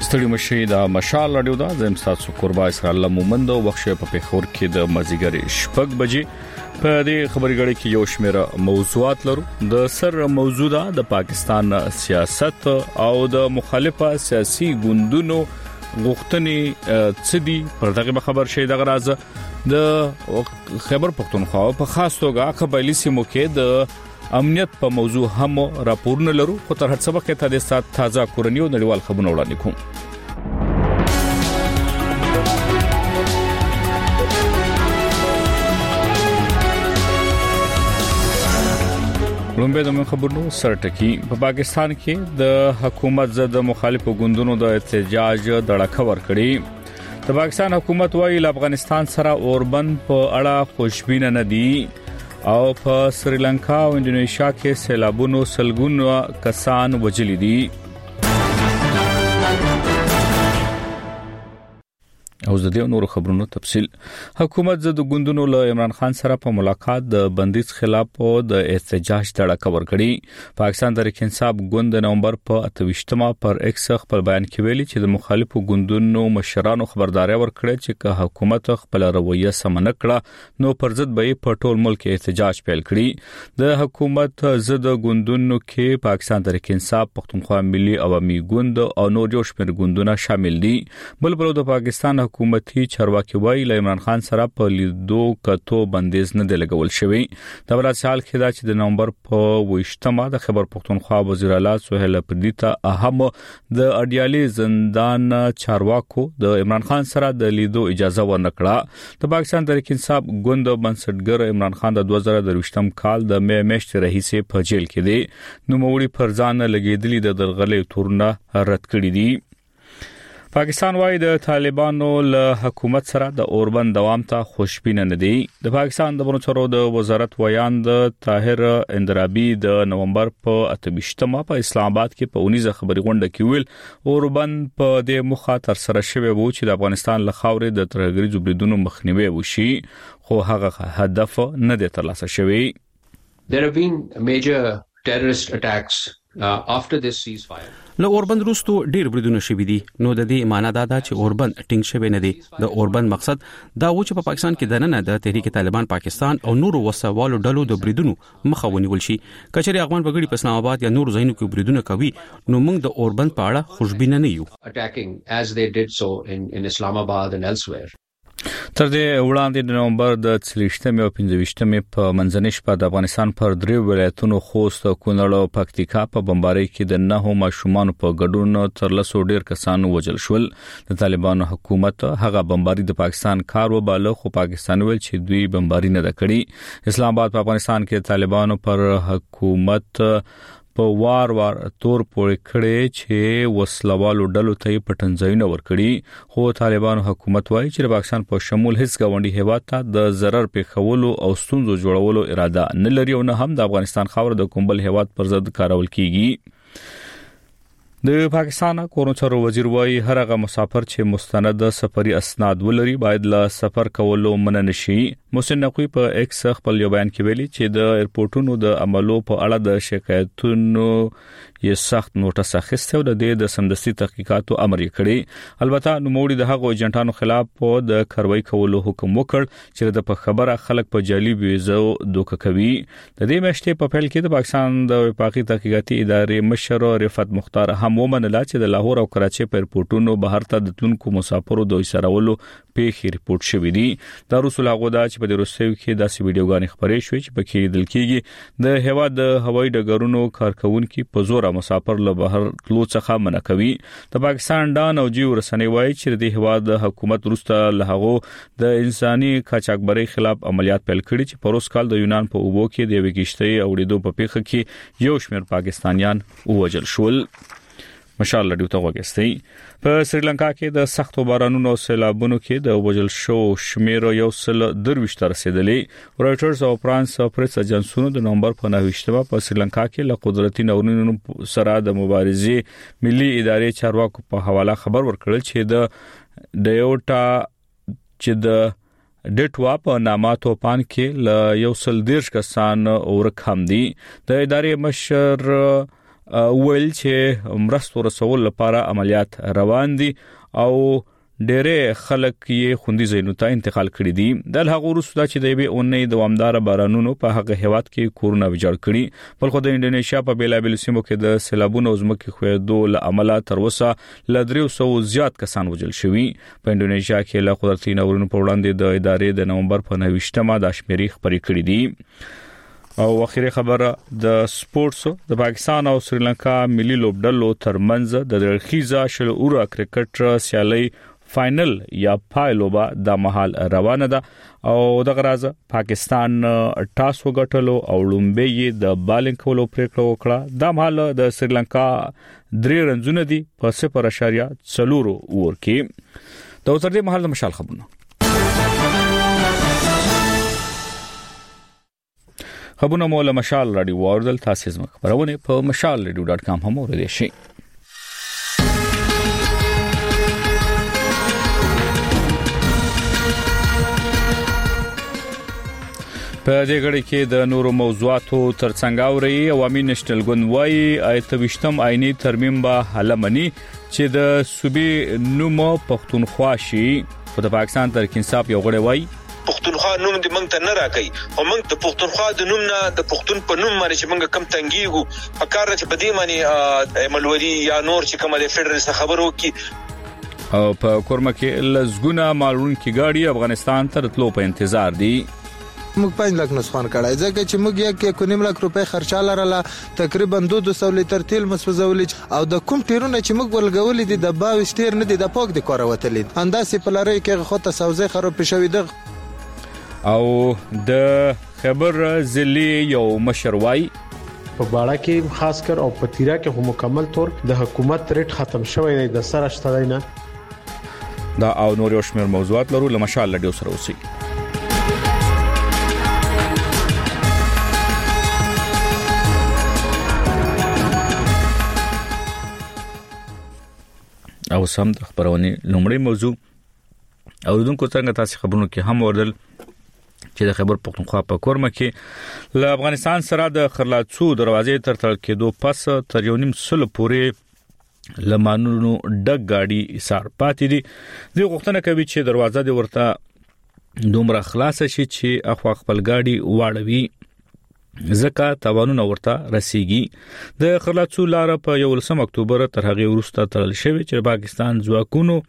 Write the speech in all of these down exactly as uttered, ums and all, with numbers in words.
ستړي مشي د مشال رادیو دا زم تاسو قربا اسرائیل مومند او وخت په پیښور کې د مازیګر شپږ بجې په دې خبري غړي کې یو شمېر موضوعات لرو. د سر موضوع ده د پاکستان سیاست او د مخالفه سیاسي ګوندونو غوښتنې څدي پر دغه خبر شي د غراز د خبر پښتونخوا په خاص توګه قبایلی سیمو کې د امنیت په موضوع هم راپورونه لرو. خو تر هڅه وخت ته د سات تازه کورنیو نړیوال خبرونه وړاندې کوم. لومبه د خبرونو سرټکی په پاکستان کې د حکومت ضد مخالفو ګوندونو د احتجاج دړه ور کړی. د پاکستان حکومت وايي افغانستان سره اوربند په اړه خوشبینه نه دي او په سریلانکا او انډونیشیا کې سیلابونو سلګونو کسان وژلي دي. او زده نور خبرونو تفصيل. حکومت زده ګوندونو له عمران خان سره په ملاقات د بندیز خلاف او د احتجاج دړه کور کړی. پاکستان تحریک انصاف ګوند د نومبر په اتويشتمه پر ایکس خپل بیان کې ویلي چې د مخالفو ګوندونو مشرانو خبرداري ورکړه چې که حکومت خپل رویه سم نه کړه نو پر ضد به په ټول ملک احتجاج پیل کړي. د حکومت زده ګوندونو کې پاکستان تحریک انصاف، پښتونخوا ملي عوامي ګوند او نور جوړ شمېر ګوندونه شامل دي. بل بل د پاکستان حکومتي چارواکي وایي له عمران خان سره په لیدو کتو بندیز نه دی لګول شوی. د بل حال کې دا چې د نومبر په وشتمه د خبر پښتونخوا وزیر اعلی سهیل پردیتا اهم د اډیالي زندان چارواکو د عمران خان سره د لیدو اجازه ورنکړه. د پاکستان تحریک انصاف ګوند بنسټګر عمران خان د دوه زره درویشتم کال د مې میاشتې راهیسې په جیل کې دی. نو موري پر ځان لګیدلي د درغلې تورونه رد کړی دي. پاکستان وايي د طالبانو له حکومت سره د اوربند دوام ته خوشبینه نه دي. د پاکستان د بنچرو د وزارت ویان د طاهر اندرابي د نومبر په اتويشتمه په اسلام آباد کې په اونیزه خبري غونډه کې ویل اوربند په د مخه تر سره شوی وو چې د افغانستان له خاورې د ترهګری جبریدونو مخنیوي وشي، خو هغه هدف نه دی ترلاسه شوی. There have been major terrorist attacks uh, after this ceasefire. له اوربند وروسته ډیر بریدونه شوي دي. نو د دې معنی دا ده چې اوربند ټینګ شوی نه دی. د اوربند مقصد دا و چې په پاکستان کې دننه د تحریک طالبان پاکستان او نورو وسوالو ډلو د بریدونو مخه ونیول شي. کچري افغان بغړي په اسلام آباد یا نورو ځایونو کې بریدونه کوي نو موږ د اوربند په اړه خوشبینه نه یو. Attacking as they did so in in Islamabad and elsewhere. تر دې وړاندې د نومبر د څلوېښتمې او پنځويشتمې په منځنۍ شپه د افغانستان پر درې ولایتونو خوست، کونړ او پکتیکا په بمبارۍ کې د نهو ماشومان په ګډون تر لسو ډیر کسان وژل شول. د طالبانو حکومت هغه بمباري د پاکستان کار وباله، خو پاکستان ویل چې دوی بمباري نه کړې. اسلام آباد په افغانستان کې طالبانو پر حکومت په وار وار تور پورې کړي چې وسلوالو ډلو ته پټنځایونه ورکړي. خو طالبانو حکومت وایي چې پاکستان په شمول هیڅ غونډي هیواد ته د ضرر پیښولو او ستونزو جوړولو اراده نه لري او نه هم د افغانستان خاور د کومبل هیواد پر ضد کارول کیږي. د پاکستان کورنچرو وزیر وایي هر هغه مسافر چې مستند سفري اسناد ولري باید له سفر کولو منع نشي. محسن نقوی په ایکس خپل یو بیان کې ویلي چې د ایرپورټونو د عملو په اړه د شکایتونو یې سخت نوټس اخیسته او د دې د سمدستي تحقیقاتو امر یې کړی. البته نوموړي د هغو ایجنټانو خلاف په د کاروایی کولو حکم وکړ چې د په خبره خلک په جعلي ویزو دوکه کوي. د دې میاشتې په پیل کې د پاکستان د وفاقي تحقیقاتي ادارې مشر رفعت مختار هم ومنله چې د لاهور او کراچي په ایرپورټونو بهر ته د تلونکو مسافرو د ایسارولو پیښې ریپورت شوې دي. دا رسول هغه دا چې په روسیو کې داسې ویډیوګانې خبرې شوې چې پکې لیدل کېږي د هوا د هوایي ډګرونو کارکونکو په زور مسافر له بهر تلو څخه منع کوي. د پاکستان ډان او جیو رسنۍ وایي چې د هوا د حکومت وروسته له هغه د انساني قاچاقبرۍ خلاف عملیات پیل کړي چې پروس کال د یونان په اوبو کې د وګښتۍ او ډېدو په پیښه کې یو شمېر پاکستانیان وژل شول. مشال رادیو ته وګورئ. په سریلانکا کې د سختو بارانونو او سیلابونو کې د وژل شو شمیر یو سل درويشت رسیدلې. رويټرز او فرانس پریس اجنسونو د نومبر په نهویشتمه په سریلانکا کې له قدرتي ناورینونو سره د مبارزې ملي ادارې چارواکو په حواله خبر ورکړل چې د ډیوټا چې د ډټوا په نامه توپان کې ل یو سل دیرش کسان اورک هم دي. د ادارې مشر ویل چې مرستو رسول لپاره عملیات روان دي او ډېرې خلک یې خوندي ځایونو ته انتقال کړي دي د هغه وروسته چې د یوې اونۍ دوامدار بارانونو په هغه هیواد کې کورونه ویجاړ کړي بل خو د انډونیشیا په بیلابل سیمو کې د سیلابونو زمکه خویدو له عمله تر اوسه ل درې سوه زیات کسان وژل شوي په انډونیشیا کې له قدرتي ناورینونو په وړاندې د ادارې د نومبر په نوښتمه د شمیرې خبرې کړې دي او اخیری خبره د سپورتس د پاکستان او سریلانکا ملي لوبډلو ترمنځ د درخیزه شل اوره کرکټ سیالي فائنل یا پایلوبا د محل روانه ده او د غراز پاکستان ټاس وګټلو او لومبي د بالینګ کولو پریکړه وکړه د محل د سریلانکا درې رنزونه دي په صفر اشاریه څلور اور کې د اوسر دې محل د مشال خبرونه خبرونه مولا مشال رادیو وردل تاسو زما خبرونه په مشال رادیو ډاټ کام هم اوریدئ شئ په دې غړي کې د نورو موضوعاتو ترڅنګ اوري عوامي نېشنل ګوند وايي ایتوشتم آئینی ترمیم به حلمني چې د صوبې نومو پښتونخوا شي په د پاکستان ترک انصاف یو غړي وايي پښتونخوا نوم دې موږ ته نه راکې او موږ د پښتونخوا د نوم نه د پښتون په نوم باندې چې موږ کم تنګيږو په کار چې بدی معنی ملوري یا نور چې کومه د فدرال څخه خبرو کې او په کورمه کې لزګونه مالون کې گاډي افغانستان ته تلو په انتظار دي موږ پنځه لک نسخان کړای ځکه چې موږ یک یک نیم لک روپۍ خرچه لرله تقریبا دوه سوه لیټر تیل مسوځول او د کوم ټیرونه چې موږ ولګولې دي د باوي ټیر نه دي د پاک د کار وتلې انداسې په لارې کې خو ته سوزه خراب شوې ده او د خبر ضلع یو مشروي په باړه کې خاص کر او په تیرا کې هم مکمل طور د حکومت ریټ ختم شوی دی د سره شته نه دا او نور یو شمېر موضوعات لرو لمشال لډیو سره اوسئ او سم د خبرونه لومړی موضوع اوردونکو څنګه تاسو خبرونه کې هم وردل چې د خبر پښتونخوا په کورمه کې له افغانستان سره د خرلاڅو دروازې تر تړل کېدو پس تر یو نیم سل پورې لمانونو ډګ گاډي ایثار پاتې دي د غوښتنه کوي چې دروازه د ورته دومره خلاص شي چې اخوا خپل گاډي واړوي زکه توانونه ورته رسیږي د خرلاڅو لار په یولسم اکتوبر تر هغه وروسته تړل شوی چې پاکستان ځواکونو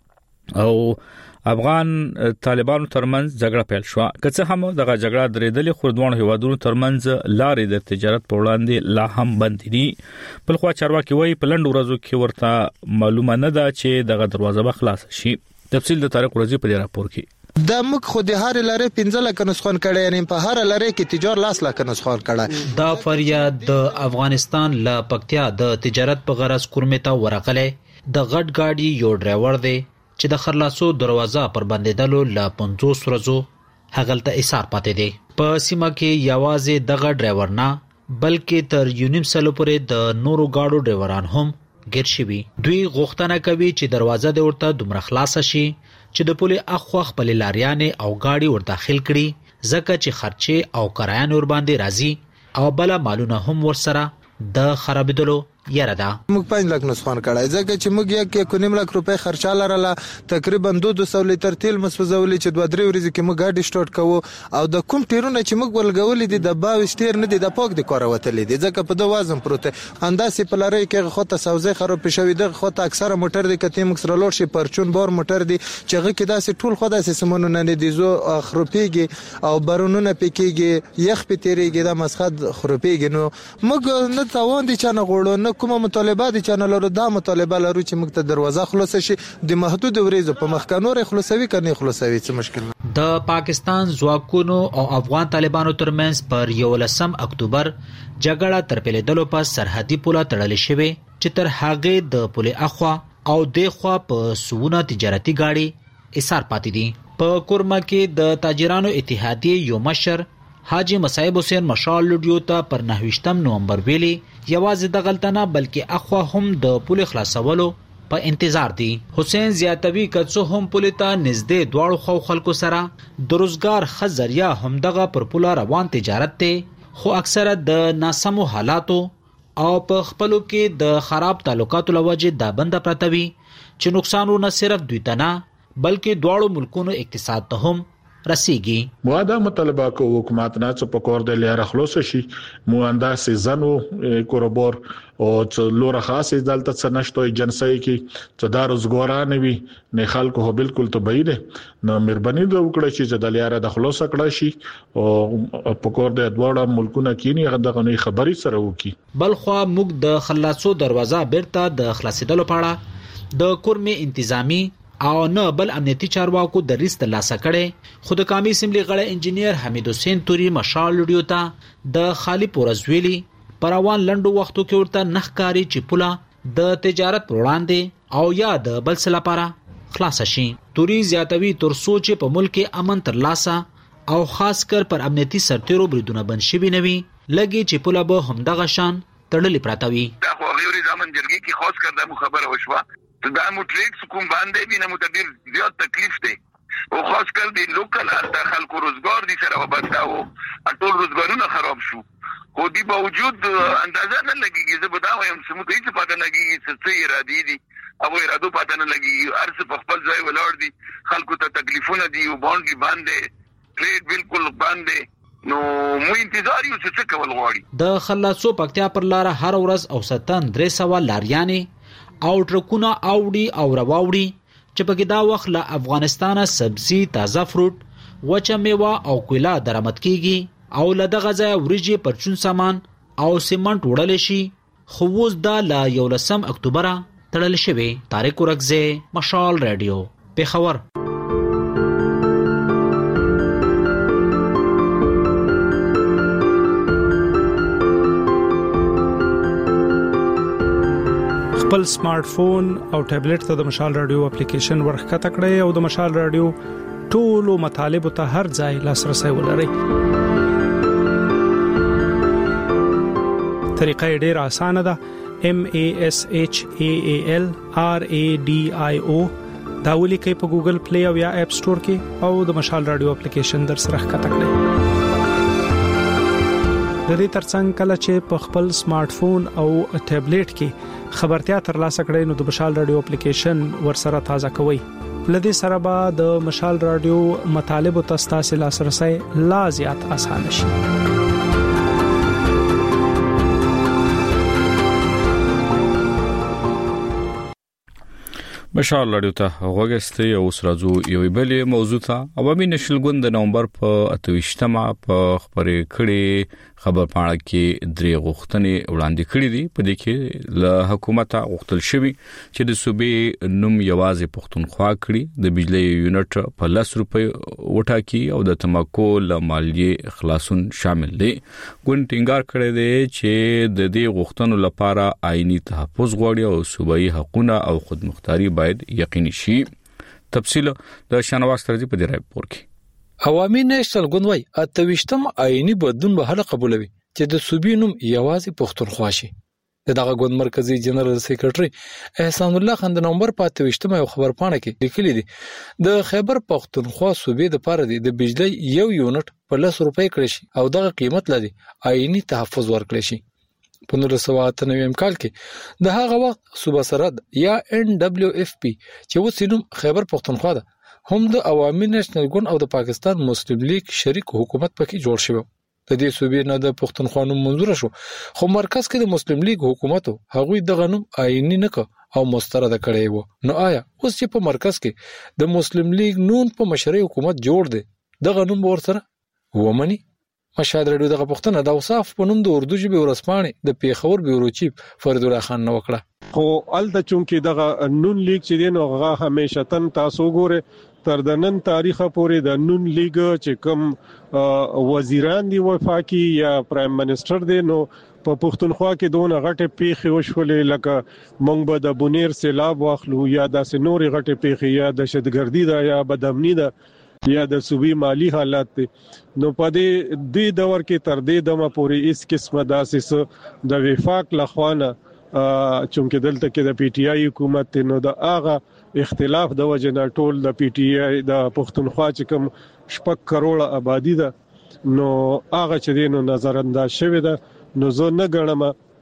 او افغان طالبانو ترمنځ جګړه پیل شو که هم دغه جګړه درېدلې خوردوانو هیوادونو ترمنځ لارې د تجارت په وړاندې لا هم بند دي بل خو چارواکي وایي په لند ورځو کې ورته معلومه نه ده چې دغه دروازه به خلاص شي تفصیل د طارق رضی په راپور کې د مخ خو د هر لارې پنځه لک نسخان کړي یعنی په هر لارې کې تجار لاس لک نسخان کړي دا فریاد د افغانستان ل پکتیا د تجارت په غرض کورمه ته ورغله د غټ گاډي یو ډرایور دی چې د خرلاصو دروازه پر بندیدلو ل پنځوس ورځو هغلته ایثار پاتې دی په سیمه کې یوازې دغه ډرایور نه بلکې تر یونیم سلو پورې د نورو گاډو ډرایوران هم ګیر شوي دوی غوښتنه کوي چې دروازه د ورته دومره خلاص شي چې د پولي اخوا خپل لاریانې او گاډي ور داخل کړي ځکه چې خرچه او کرایه نور باندې راځي او بل مالونه هم ورسره د خرابېدلو یاره ده موږ پنځه لک نسخان کړای ځکه چې موږ یک یک نیم لک روپۍ خرچه لرله تقریبا دوه سوه لیټر تیل مسوځول چې دوه درې ورځې کې موږ گاډي سٹارټ کوو او د کوم ټیرونه چې موږ ولګولې دي د باوي ټیر نه دي د پاک د کار وتلې دي ځکه په دوه وزن پروت انداسې په لارې کې خو ته سوزه خراب شوې ده خو ته اکثره موټر دي کته موږ سره لور شي پرچون بار موټر دي چې هغه کې داسې ټول خو داسې سمونه نه دي زو خروپیږي او بارونونه پکېږي یخ په تیریږي د مسخد خروپیږي نو موږ نه توان دي چې نه غوړو نه کومه مطالبه دي چې نه لرو دا مطالبه لرو چې موږ ته دروازه خلاص شي د محدود ورځو په مخکنور خلاصوي کني خلاصوي څه مشکل نه د پاکستان ځواکونو او افغان طالبانو ترمنځ پر یولسم اکتوبر جګړه تر پیلېدلو پس سرحدي پوله تړل شوې چې تر هغه د پولې اخوا او د خوا په سونه تجارتي گاډي ایثار پاتې دي په کورمه کې د تاجرانو اتحادیه یو مشر حاجی مصعب حسین مشال لډیو ته پر نهویشتم نومبر ویلي یوازې د غلطنه بلکې اخوا هم د پولې خلاصولو په انتظار دي حسین زیاتوی کڅو هم پولې ته نږدې دواړو خو خلکو سره د روزګار خزریا هم دغه پر پوله روان تجارت ته خو اکثره د ناسمو حالاتو او په خپلو کې د خراب تعلقاتو لوجه دا بند پرتوي چې نقصان نه صرف دوی ته نه بلکې دواړو ملکونو اقتصاد ته هم رسیږي. مواده مطالبه کو حکومت نه څه په کور د لاره خلاص شي مو انداز زنو کوربور او لوره خاصه دلته څه نشته جنسي کې څه د روزګارانه وي نه خلکو هو بالکل تبعید نو مهرباني د وکړه چې د لاره د خلاص کړه شي او په کور د دواړو ملکونو کې نه غدغه خبري سره وکي. بلخو موږ د خلاصو دروازه بیرته د خلاصېدلو پاړه د کورمه انتظامی او نه بل امنیتي چارواکو د ریس ترلاسه کړي. خو د قومي اسمبلی غړی انجینیر حمید حسین توري مشال ویډیو ته د خالی پورزویلی پروان لندو وختو کې ورته نخکاری چې پولا د تجارت پر وړاندې او یا د بل څه لپاره خلاص شي. توري زیاتوي تر سوچ په ملک امن ترلاسه او خاص کر پر امنیتي سرتیرو بریدونه بند شي بنوي لګي چې پولا به همدغه شان تړلې پراته وي. دا خو غوړي ځامن جرګي کې خاص کر د خبره وشوه دا مو ټریکس کوم باندې بینه متدیر زیات تکلیف دی او خاص کر دی لوکل د خلکو روزګار دي سره وباستا او ټول روزګارونه خراب شو. خو دی باوجود اندازه نه لګیږي زه به دا وایم چې موږ هیڅ پاتې نه کیږي چې ارادي دي او ارادو پاتې نه لګیږي ارڅ په خپل ځای ولاړ دي خلکو ته تکلیفونه دي او باندې باندې ټریډ بالکل باندې نو مو انتظار یو چې څه کول غواړي. د خلاصو پکتیا پر لار هر ورځ اوسطن درې سوه لاریانې او ټرکونه اوړي او رواوړي چې په دا وخت له افغانستانه سبزي تازه فروټ وچه میوه او کولا درآمد کیږي او له دغه ځای وريجې پرچون سامان او سیمنټ وړل شي. خو اوس دا له یولسم اکتوبر تړل شوی. طارق ورکزه مشال رادیو پیښور. خپل سمارټ فون او ټابلیټ ته د مشال رادیو اپلیکیشن ورخکته کړئ او د مشال رادیو ټولو مطالب ته هر ځای لاسرسي ولرئ. طریقه ډیره اسانه ده. M A S H A A L R A D I O دا ولیکئ په ګوګل پلی او یا اپ سٹور کې او د مشال رادیو اپلیکیشن در سره ښکته کړئ. د دې ترڅنګ کله چې په خپل سمارټ فون او ټابلیټ کې خبرتیا ترلاسه کړئ نو د مشال رادیو اپلیکیشن ورسره تازه کوئ. لدې سره به د مشال رادیو مطالب او تاسو لاسرسي لا زیات اسانه شي. مشال رادیو ته غوښتي او سرازو یو بلې موضوع ته عوامي نشل ګوند د نومبر په اتوشتمه په خبرې کړي خبر پاڼه کې درې غوښتنې وړاندې کړې دي. په دې کې له حکومت غوښتل شوی چې د صوبې نوم یوازې پښتونخوا کړي د بجلی یونټ په لس روپۍ وټاکي او د تماکو له مالیې خلاصون شامل دي. ګوند ټینګار کړی دی چې د دې غوښتنو لپاره آئینی تحفظ غواړي او صوبایي حقوقونه او خودمختاري باید یقیني شي. تفصیل د شنواز ترځي په دې راپور کې. عوامي نېشنل ګوند وايي اتوشتم آئینی بدلون به هله قبولوي چې د صوبې نوم یوازې پښتونخوا شي. دغه ګوند مرکزی جنرال سیکریټري احسان الله خان د نومبر په اتوشتم یو خبر پاڼه کې لیکلي دي د خیبر پښتونخوا صوبې د پاره دي د بجلی یو یونټ په لس روپۍ کړی شي او دغه قیمت لري آئینی تحفظ ورکړي شي. په نولس سوه اته نوي کال کې د هغه وخت صوبه سرحد یا ان دبليو اف پی چې اوس نوم خیبر پښتونخوا ده هم د عوامي نېشنل ګوند او د پاکستان مسلم لیگ شریک حکومت پکې جوړ شوی. د دې صوبې نه د پښتونخوا نوم منظور شو خو مرکز کې د مسلم لیگ حکومت هغوی دغه نوم آئینی نه ک او مسترد کړی وو. نو آیا اوس چې په مرکز کې د مسلم لیگ نون په مشرۍ حکومت جوړ دی دغه نوم ورسره ومني؟ مشهد رادیو دغه پښتنه د اوصاف په نوم د اردو ژبې ورسپانې د پیښور بیورو چیف فرید الله خان نو وکړه. خو الته چونکی دغه نون لیگ چې دین او هغه همیشه تن تاسو ګوره تر د نن تاریخ پورې د نون لیگ چې کوم وزیران دی وفاقي یا پرایم منسٹر دی نو په پښتونخوا کې دونه غټه پیښې وشولې لکه مونږ به د بونیر سیلاب واخلو یا د سنوري غټه پیښې یا د شدګردي دا یا بدامنی دا یا د صوبې مالی حالات دي. نو په دې د دور کې تر دې دمه پورې اس قسمه داسې د وفاق لخوانه چونکه دلته کې د پی ټی آی حکومت نو د هغه اختلاف د وجنه ټول د پی ټی آی د پښتونخوا چې کوم شپږ کروڑه آبادی ده نو هغه چې دینو نظر انداز شوی ده. نو زه نه غنم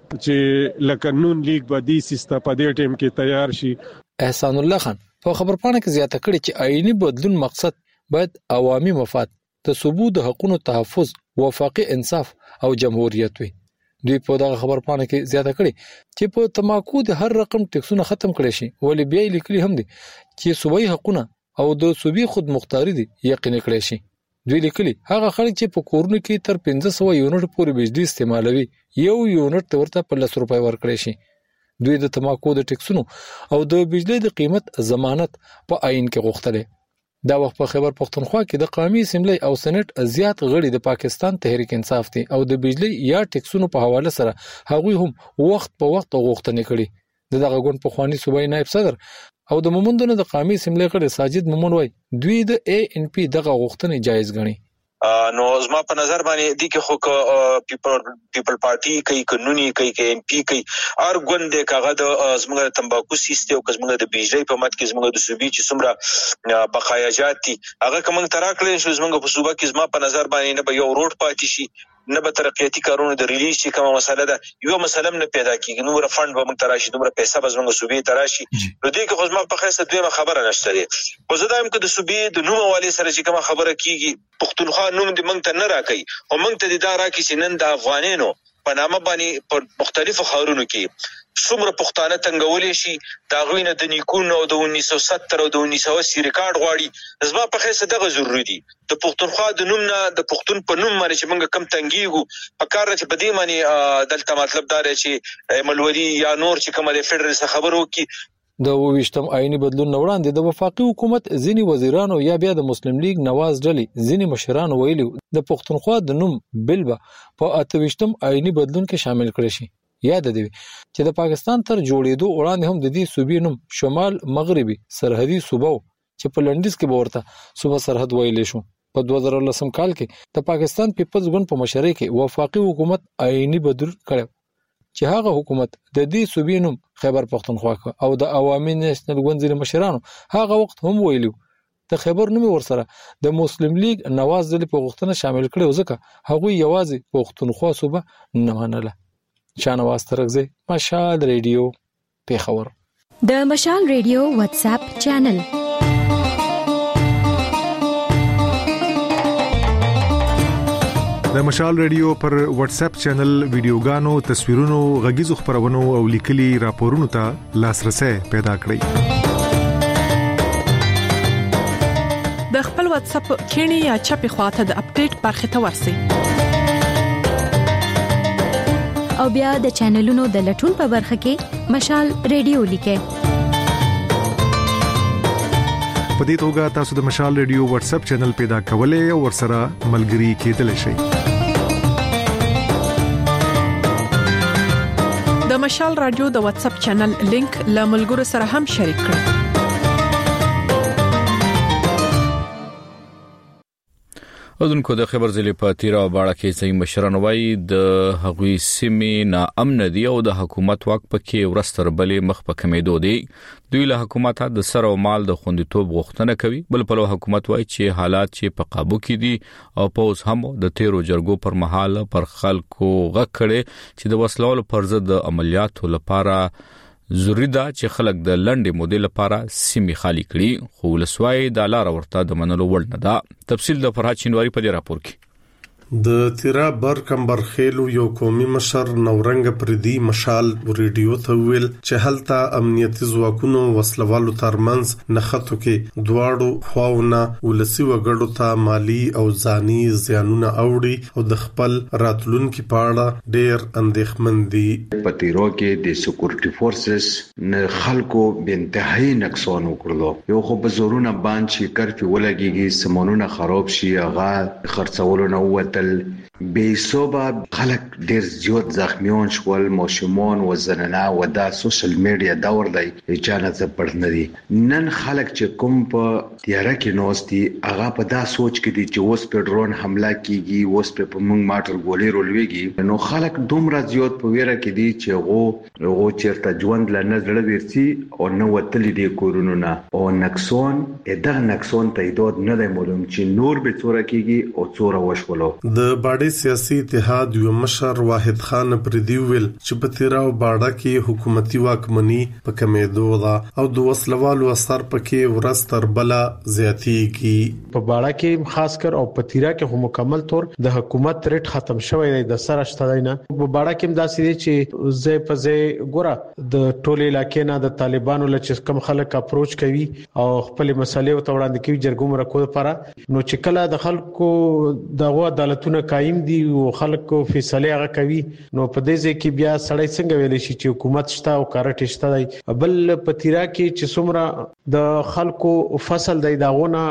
چې لکه نون لیگ به دي سیسته په دې ټیم کې تیار شي. احسان الله خان په خبرپاڼه کې زیاته کړې چې آئینی بدلون مقصد باید عوامي مفاد، د صوبو د حقوقو تحفظ، وفاقي انصاف او جمهوریت وي. دوی په دغه خبرپاڼه کې زیاته کړې چې په تماکو د هر رقم ټیکسونه ختم کړي شي، ولې بیا لیکلي هم دي چې صوبایي حقوقونه او د صوبې خود مختاري دي یقیني کړي شي. دوی لیکلي هغه خلک چې په کورونو کې تر پنځه سوه یونټ پورې بجلی استعمالوي یو یونټ ورته په لس روپۍ ورکړي شي. دوی د تماکو د ټیکسونو او د بجلی د قیمت ضمانت په آئین کې غوښتل. دا وخت په خیبر پختونخوا کې د قومي اسمبلی او سېنات زیات غړي د پاکستان تحریک انصاف دي او د بجلی یا ټیکسونو په حواله سره هغوی هم وخت په وخت غوښتنې کړي. دغه غون په خواني صوبایي نائب صدر او د مومندونو د قومي اسمبلی غړي ساجد مومن وای دوی د اے ان پی دغه غوښتنې جایز ګڼي. نو زما په نظر باندې د کې خو پیپل پیپل پارټي کوي قانوني کوي کې ایم پی کوي ار ګوند کاغه د زموږ د تمباکو سیستم او زموږ د بجلی په مت کې زموږ د صوبې چې څومره بقایاجات دي هغه کوم تراکلې شو زموږ په صوبه کې زما په نظر باندې نه به یو روډ پاتې شي نه به ترقیاتي کارونه د ریلیز چې کومه مسله ده یو مسله نه پیدا کیږي نو فند به موږ تراشي نو پیسې به زموږ صوبې تراشي. نو دې کې خو زما په خاصه دویمه خبره نشته ده. خو زه دایم کې د صوبې د نوم والي سره چې کومه خبره کیږي پښتونخوا نوم دې موږ ته نه راکړي او موږ ته دې دا راکړي چې نن د افغانانو په نامه باندې په مختلفو ښارونو کې څومره پښتانه تنګولې شي دا غوینه د نیکونو او د انیس سو ستر او د انیس سو اسی ریکارډ غواړي. زما په خاصه دغه ضروري دي د پښتونخوا د نوم نه د پښتون په نوم باندې چې موږ کم تنګیږو په کار چې په دې باندې دلته مطلب دا دی چې ملوري یا نور چې کومه د فدرال څخه خبرو کې د ویشتم آئینی بدلون نه وړاندې د وفاقي حکومت ځینی وزیرانو یا بیا د مسلم لیگ نواز ډلې ځینی مشران ویلي د پښتونخوا د نوم بل به په اته ویشتم آئینی بدلون کې شامل کړي شي. یاد دی چې د پاکستان تر جوړېدو وړاندې هم د دې صوبې نوم شمال مغربي سرحدي صوبه چې په لنډیز کې ورته صوبه سرحد ویلې شو. په دوه زره لسم کال کې د پاکستان پیپلز ګوند په مشرۍ کې وفاقي حکومت آئینی بدلون کړ چې هغه حکومت د دې صوبې نوم خیبر پختونخوا او د عوامي نېشنل ګوند ځینې مشرانو هغه وخت هم ویلو د خیبر نوم ورسره د مسلم لیگ نواز ډلې په غوښتنه شامل کړي ځکه هغوی یوازې پختونخوا صوبه نه منله. شانواز ترغزی مشال ریډیو پیښور. د مشال ریډیو واتس اپ چینل د مشال ریډیو پر واتس اپ چینل ویډیوګانو تصویرونو غږیزو خبرونو او لیکلي راپورونو ته لاسرسي پیدا کړئ. د خپل واتس اپ کینی یا چپی خواته د اپډیټ برخه ته ورسئ او بیا د چینلونو د لټون په برخه کې مشال ریډیو لیکه. په دې توګه تاسو د مشال ریډیو واتس اپ چینل پیدا کولای او ورسره ملګري کېدلی شئ. د مشال رادیو د واتس اپ چینل لینک له ملګرو سره هم شریک کړئ. اذنکو د خبر ضلع په تیرا باړه کې ځای مشران وایي د هغوی سیمې ناامن دي او د حکومت واک پکې ورستر بلې مخ په کمیدو دي. دوی له حکومت د سر او مال د خوندیتوب غوښتنه کوي. بل په حکومت وایي چې حالات چې په قابو کې دي او په اوس هم د تیرو جرګو پر مهال پر خلکو غږ کړي چې د وسلوالو پر ضد د عملیاتو لپاره ضروری ده چې خلک د لنډې مودې لپاره سیمې خالی کړي. خو ولسوای د لار ورته د منلو وړ نه ده. تفصیل د فرحات چینواری په دې راپور کې. د تیرا بر کمبر خېلو یو قومي مشر نورنګ پردي مشال ریډیو ته ویل چې هلته امنیتي ځواکونو وسلوالو ترمنځ نخښتو کې دواړو خواونه ولسی وګړو ته مالی او ځاني زیانونه اوړي او د خپل راتلونکو په اړه ډېر اندېښمن دي. په تیرو کې د سکیورټي فورسز نه خلکو بنتهایی نقصان وکړلو. یو خو په زورونه باندې کرفیو ولګيږي سمونونه خراب شي هغه خرڅولو نه وته بیسوبه خلک ډیر زیات زخمیان شول ماشومان و زنانه و دا سوشل میډیا دور دی اجازه پړنه دي. نن خلک چې کوم په تیاره کې نوستي هغه په دا سوچ کې دي چې اوس په ډرون حمله کیږي اوس په موږ ماټر ګولې رولويږي. نو خلک دومره زیات په ویره کې دي چې غو غو چیرته ژوند لنه زړه ورسي او نو وتلې دي کورونو نه او نقصان ادا نقصان تعداد نه دی معلوم چې نور به څوره کیږي او څوره وشولو. د باډي سیاسي اتحاد یو مشر واحد خان پردي ویل چې په تیراو باډه کې حکومتي واکمني په کمېدو ده او د وسلوالو اثر پکې ورستر بلا زیاتېږي. په باډه کې خاص کر او په تیرا کې هم مکمل طور د حکومت ریټ ختم شوی دی د سره شته نه. په باډه کې داسې دي چې زه په زه ګوره د ټولې علاقې نه د طالبانو لچ کم خلک اپروچ کوي او خپل مسلې او توړاندې کوي جرګو مرکو لپاره، نو چې کله د خلکو دغه عدالتونه قائم دي او خلکو فیصله هغه کوي، نو په دې ځکه بیا سړی څنګه ویل شي چې حکومت شته او کارټ شته دی. بل په تیرا کې چې څومره د خلکو فصل دی داونه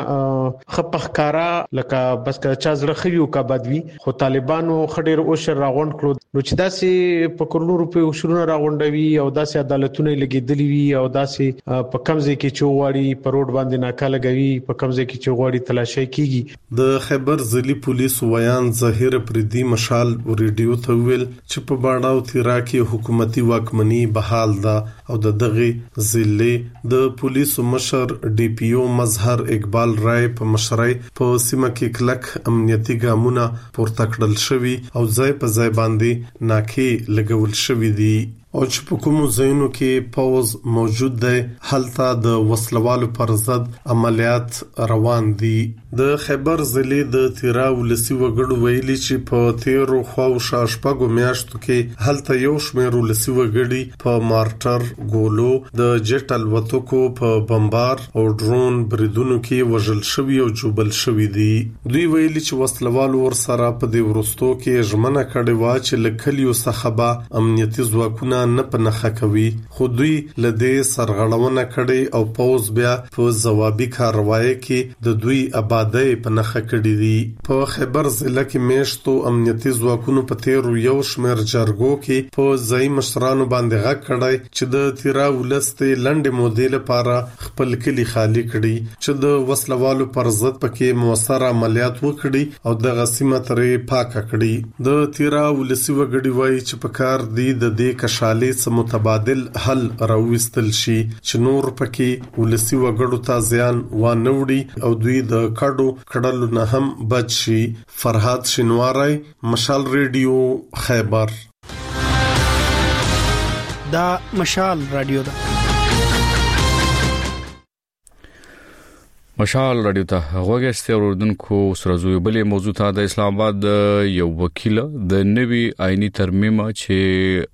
خپخکارا لکه بس که چا زړه خيو کا بدوي، خو طالبانو خډیر او شر راغون کړو، نو چې داسې په کروڑو روپے شروع راغونډوي او داسې عدالتونه لګیدلی وي او داسې په کمزې کې چوغړی په روډ باندې ناکا لګوي، په کمزې کې چوغړی تلاشي کیږي. د خیبر ځلی پولیس ویان ظاهر پردي مشال ریډیو ته ویل چې په باډاو تیرا کې حکومتي واکمني بحال ده او د دغه ځلی د پولیسو مشر ډي پی او مظهر اقبال رای په مشرۍ په سیمه کې کلک امنیتي ګامونه پورته کړل شوي او ځای په ځای باندې ناکې لګول شوي دي او چې په کومو ځایونو کې پوز موجود دی هلته د وسلوالو پر ضد عملیات روان دي. د خیبر ضلع د تیرا ولسی وګړو ویلي چې په تیرو خو شاشپګو میاشتو کې هلته یو شمېر ولسی وګړي په مارټر ګولو د جټل وتوکو په بمبار او ډرون بریدونو کې وژل شوی او جوبل شوی دي. دوی ویلي چې وسلوالو ور سره په دې ورستو کې ژمنه کړې و چې لکلیو څخه به امنیتي ځواکونه نه پنهخه کوي، خو دوی لدې سرغړونه کړي او پوز بیا په ځوابي کاروایی کې د دوی آبادی پنهخه کړي دي. په خیبر ضلع کې میشتو امنیتي ځواکونو په تیرو یو شمېر جرګو کې په ځای مشرانو باندې غږ کړی چې د تیرا ولستې لنډې مودې لپاره خپل کلی خالی کړي چې د وسلوالو پر ضد پکې موثر عملیات وکړي او د غسیمه ترې پاکه کړي. د تیرا ولسی وګړي وایي چې په کار دی د دې کشالې څه متبادل حل راوستل شي چې نور پکې ولسی وګړو ته زیان وانه وړي او دوی د کډو کډلو نه هم بچ شي. فرهاد شینواری، مشال ریډیو، خیبر. دا مشال رادیو ده. مشال رادیو ته غوږی اوردونکو سره زوی بلې موضوع ته د اسلام آباد یو وکیل د نوي آئینی ترمیم چې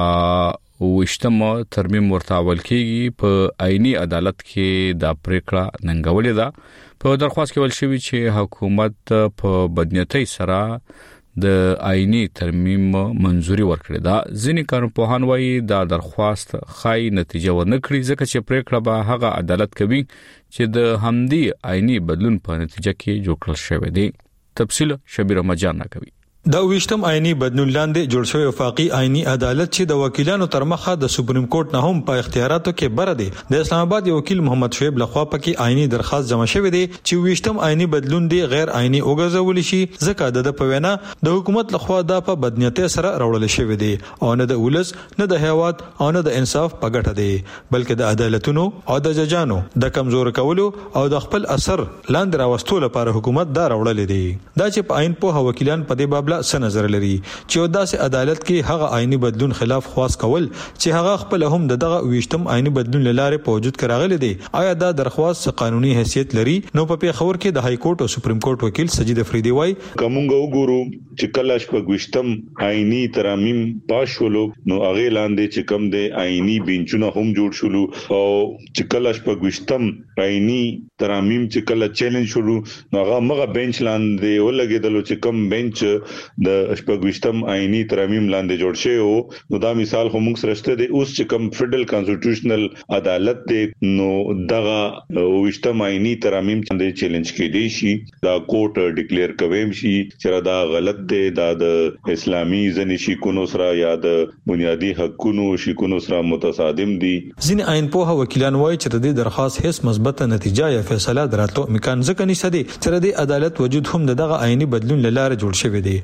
ا وشتمه ترمیم ورتاول کیږي په آئینی عدالت کې د پریکړه ننګولې ده. په درخواست کې ول شوی چې حکومت په بدنیتۍ سره د آئینی ترمیم منزوري ورکړي ده. ځینې کارپوهان وایي دا درخواست خای نتیجه ورنکړي ځکه چې پریکړه به هغه عدالت کوي چې د همدی آئینی بدلون په نتیجه کې جوړ کړل شوی دی. تفصیل شبیر مجان کوي. دا ویشتم آئینی بدلون لاندې جوړ شوی وفاقي آئینی عدالت چې د وکیلانو تر مخه د سپریم کورټ نه هم په اختیاراتو کې بره دی. د اسلام آباد یو وکیل محمد شعیب لخوا پکې آئینی درخواست جمع شوی دی چې ویشتم آئینی بدلون دی غیر آئینی وګرځول شي ځکه د پوینا د حکومت لخوا د په بدنیته سره راوړل شوی دی او نه د ولس نه د هیواد او نه د انصاف په ګټه دی، بلکې د عدالتونو او د ججانو د کمزور کولو او د خپل اثر لاندې راوستلو لپاره حکومت دا راوړل دی. دا چې په آئین په وکیلان په دې باب څه نظر لري چې داسې عدالت کې هغه آئینی بدلون خلاف خواست کول چې هغه خپل هم دغه ویشتم آئینی بدلون لاره په وجود کراغلي دي، آیا دا درخواست قانوني حیثیت لري؟ نو په پیښور کې د های کورټ او سپریم کورټ وکیل سجید افریدي وایي کومګه وګورو چې کله شپږ ویشتم آئینی ترامیم پاس شولو نو هغه لاندې چې کوم د آئینی بنچونه هم جوړ شولو او چې کله شپږ ویشتم آئینی ترامیم چې کله چیلنج شولو نو هغه مغه بنچ لاندې ولګیدل چې کوم بنچ د شپږويشتم آئینی ترمیم لاندې جوړ شوی او نو دا مثال خو موږ سره شته د اوس چې کوم فدرل کانسټیټیوشنل عدالت دی نو دغه ويشتم آئینی ترمیم باندې چیلنج کېدی شي، دا کورټ ډیکلیئر کوي شي چې دا غلط دی، دا د اسلامي ځنی شیکونو سره یا د بنیادی حقوقو شیکونو سره متصادم دي. ځینې آئین په وکیلان وایي چې د دې درخواست هیڅ مثبت نتیجه یا فیصله دراتو امکان ځکه نشته دي چې د عدالت وجود هم دغه آئینی بدلون لاره جوړ شوی دی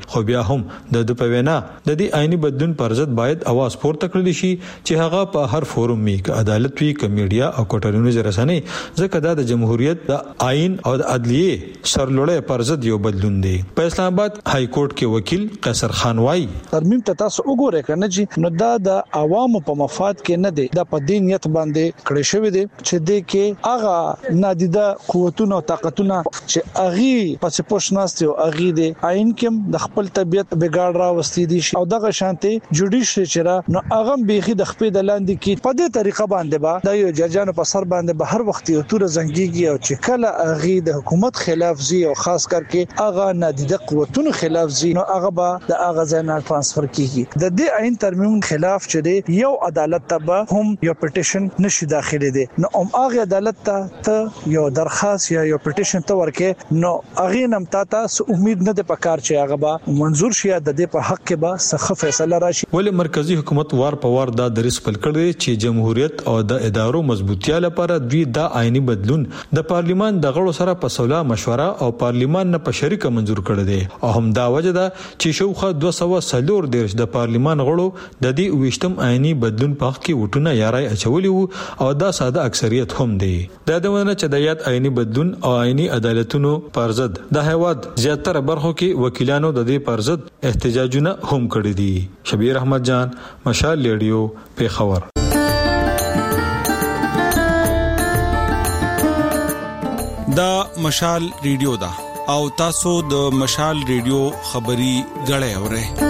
خو بیا هم د د پوینا د دې آئینی بدلون پر ضد باید اواز پورته کړل شي چې هغه په هر فورم کې عدالت وی کمیډیا او کوټرونو رسنۍ ځکه دا د جمهوریت د آئین او د عدلیه سرلوړې پر ضد یو بدلون دی. په اسلام آباد های کورټ کې وکیل قیصر خان وايي ترمیم ته تاسو وګورئ کنه چې نو دا د عوامو په مفاد کې نه دی، دا په دینیت باندې کړی شوی دی چې د کې هغه نادیده قوتونه او طاقتونه چې اغي پس پوښناستي او اغي دی عین کې د خپل طبيعت بګاړ را وستي دي او دغه شانتي جوډیشل چې نو هغه بيخي د خپل د لاندې کې په دې طریقه باندې با د یو ججانو په سر باندې به هر وخت یو تور زنګيږي او چې کله اغي د حکومت خلاف زی او خاص کرکه هغه نادیده قوتونو خلاف زی نو هغه به د هغه ځای نه ترانسفر کیږي. د دې عین ترمیم خلاف چې دی یو عدالت ته هم یو پټیشن نشي داخلي دي نو ام هغه عدالت ته یو درخواست یا یو پټیشن ته ورکه نو هغه نم تاسو امید نه د پکار چې هغه به منزور شي د دې په حق کې به سخت فیصله راشي. ولې مرکزی حکومت وار په وار دا درس پل کړی چې جمهوریت او د ادارو مضبوطیا لپاره دوی دا آئینی بدلون د پارلیمان د غړو سره په صلاح مشوره او پارلیمان نه په شریکه منزور کړی دی او هم دا وجه ده چې شوخه دوه سوه څلور دیرش د پارلیمان غړو د دې ویشتم آئینی بدلون په حق کې وټونه یارای اچولي او دا ساده اکثریت هم دی. دا دونه چې د یاد آئینی بدلون او آئینی عدالتونو پر ضد د هیواد زیاتره برخو کې وکیلانو د دې پر ضد احتجاجونه هم کړی دي. شبیر احمد جان، مشال ریډیو، پیښور. دا مشال ریډیو دا او تاسو د مشال ریډیو خبري غړې اورئ.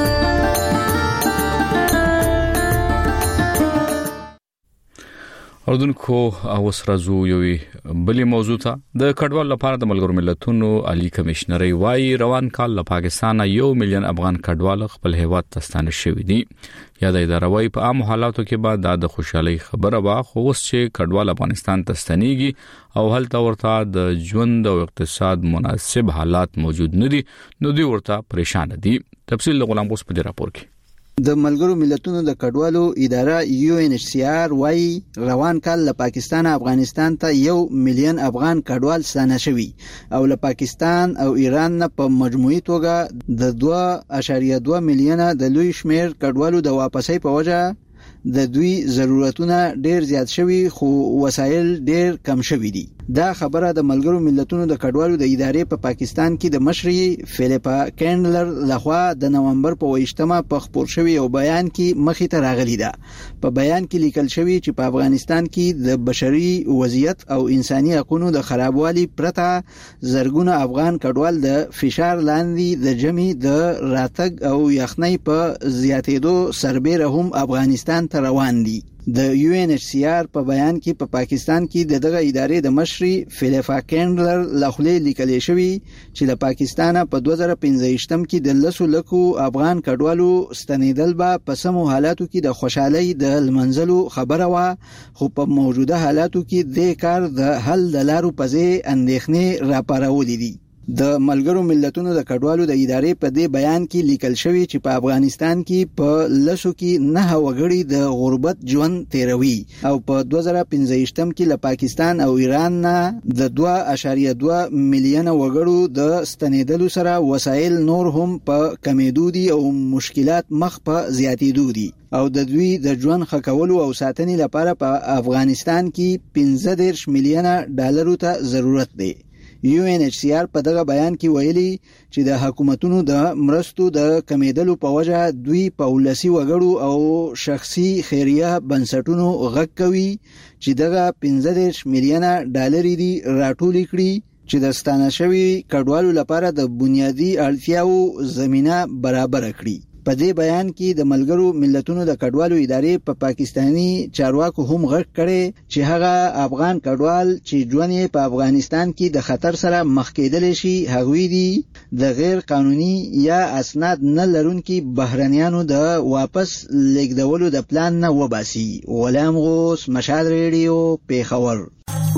اردوونکو اوس راځو یوې بلې موضوع ته. د کډوال لپاره د ملګرو ملتونو عالی کمشنري وايي روان کال له پاکستان یو میلیون افغان کډوال خپل هیواد ته ستانه شوي دي. یا د اداره وايي په عام حالاتو کې بعد د خوشحالي خبره وا خو اوس چې کډوال افغانستان ته ستنيږي او هلته ورته د ژوند او اقتصاد مناسب حالات موجود نه دي نو دوی ورته پریشان دي. تفصیل غلام اوس په دې راپور کې. د ملګرو ملتونو د کډوالو اداره یو ان ایچ سی آر وايي روان کال له پاکستان افغانستان ته یو میلیون افغان کډوال ستانه شوي او له پاکستان او ایران نه په مجموعي توګه د دوه اعشاریه دوه میلیونه د لوی شمیر کډوالو د واپسۍ په وجه د دوی ضرورتونه ډیر زیات شوي خو وسایل ډیر کم شوي دي. دا خبره د ملګرو ملتونو د کډوالو د ادارې په پاکستان کې د مشري فلیپا کینډلر لخوا د نومبر په ویشتمه په خبر شوی او بیان کې مخې ته راغلی ده. په بیان کې لیکل شوی چې په افغانستان کې د بشري وضعیت او انساني حقوقو د خرابوالي پرته زرګونه افغان کډوال د فشار لاندې د جمعي د راتګ او یخنۍ په زیاتېدو سربېره هم افغانستان ته روان دي. د یو ان ایچ سی آر په بیان کې په پا پاکستان کې د دغه ادارې د مشري فلیپا کینډلر لخوا لیکل شوی چې د پاکستان په دوه زره پنځه م کې د لسو لکو افغان کډوالو ستنیدل به په سمو حالاتو کې د خوشحالي د لمنځلو خبره وا خو په موجوده حالاتو کې د کار د حل د لارو په ځای اندېښنې راپارولې دي. د ملګرو ملتونو د کډوالو د ادارې په دې بیان کې لیکل شوی چې په افغانستان کې په لسو کې نه وګړي د غربت ژوند تیروي او په دوه زره پنځه م کې له پاکستان او ایران نه د دوه اعشاریه دوه میلیونه وګړو د ستنیدلو سره وسایل نور هم په کمیدو دي او مشکلات مخ په زیاتېدو دي او د دوی د ژوند ښه کولو او ساتنې لپاره په افغانستان کې پنځه دېرش میلیونه ډالرو ته ضرورت دی. یو ان ایچ سی آر په دغه بیان کې ویلي چې د حکومتونو د مرستو د کمیدلو په وجه دوی په ولسی وګړو او شخصي خیریه بنسټونو غږ کوي چې دغه پنځه دېرش میلیونه ډالر دي راټول کړي چې د ستانه شوي کډوالو لپاره د بنیادی اړتیاو زمينه برابر کړي. په دې بیان کې د ملګرو ملتونو د کډوالو ادارې په پا پاکستانی چارواکو هم غږ کړي چې هغه افغان کډوال چې ژوند په افغانستان کې د خطر سره مخ کېدل شي هغوی دي د غیر قانوني یا اسناد نه لرونکي بهرنیانو د واپس لیږدولو د پلان نه وباسي. غلام غوث، مشال ریډیو، پیښور.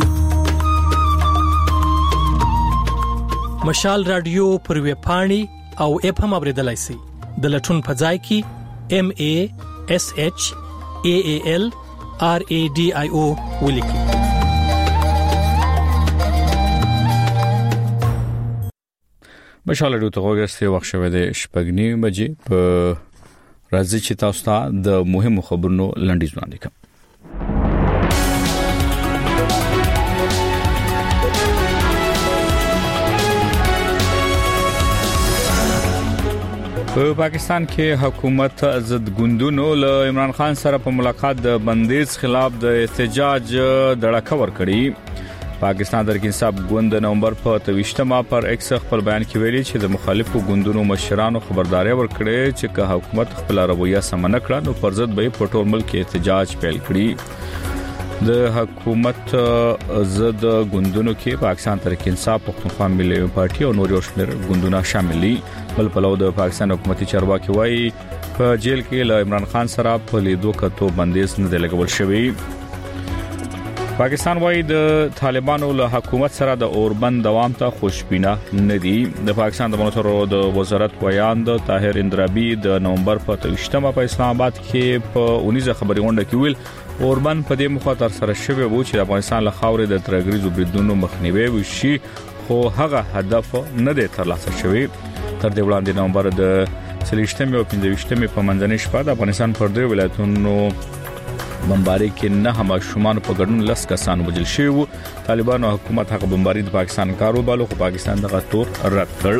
مشال رادیو پر ویب پاڼې او اپ هم اوریدلای شئ. د لټون په ځای کې ام ای اس ایچ ای ای ال آر ای ډي آی او ولیکئ. مشال رادیو ته وګورئ وخت شوه د شپږنی بجې په راځي چې تاسو ته د مهمو خبرونو لنډیز وړاندې کوم. په پاکستان کې حکومت ضد ګوندونو له عمران خان سره په ملاقات د بندیز خلاف د احتجاج دړه ور کړی. پاکستان تحریک انصاف ګوند د نومبر په تویشتمه پر ایکس خپل بیان کې ویلي چې د مخالفو ګوندونو مشرانو خبرداري ورکړي چې که حکومت خپل رویه سم نه کړي نو پر ضد به په ټول ملک احتجاج پیل کړي. د حکومت ضد ګوندونو کې پاکستان تحریک انصاف پښتونخوا ملي پارټي او نور شمیر ګوندونه شامل دي. بل پلو د پاکستان حکومتي چارواکي وایي په جیل کې له عمران خان سره په لیدو کتو بندیز نه دی لګول شوی. پاکستان وایي د طالبانو له حکومت سره د اوربند دوام ته خوشبینه نه دي. د پاکستان د منوترو د وزارت ویاند طاهر اندرابي د نومبر په تویشتمه په اسلام آباد کې په اونیزه خبري غونډه کې ویل اوربند په دې مخه تر سره شوی وو چې افغانستان له خاورې د ترګریزو بریدونو مخنیوي وشي خو هغه هدف نه دی ترلاسه شوی. تر دې وړاندې نومبر د سلیشتمه او پنځويشتمه په منځنۍ شپه د افغانستان پر درې ولایتونو بمباری کې نه هم شومان په ګډون لس کسان وژل شوی وو. طالبانو حکومت هغه بمباری د پاکستان کارو بالو خو پاکستان دغه تور رد کړ.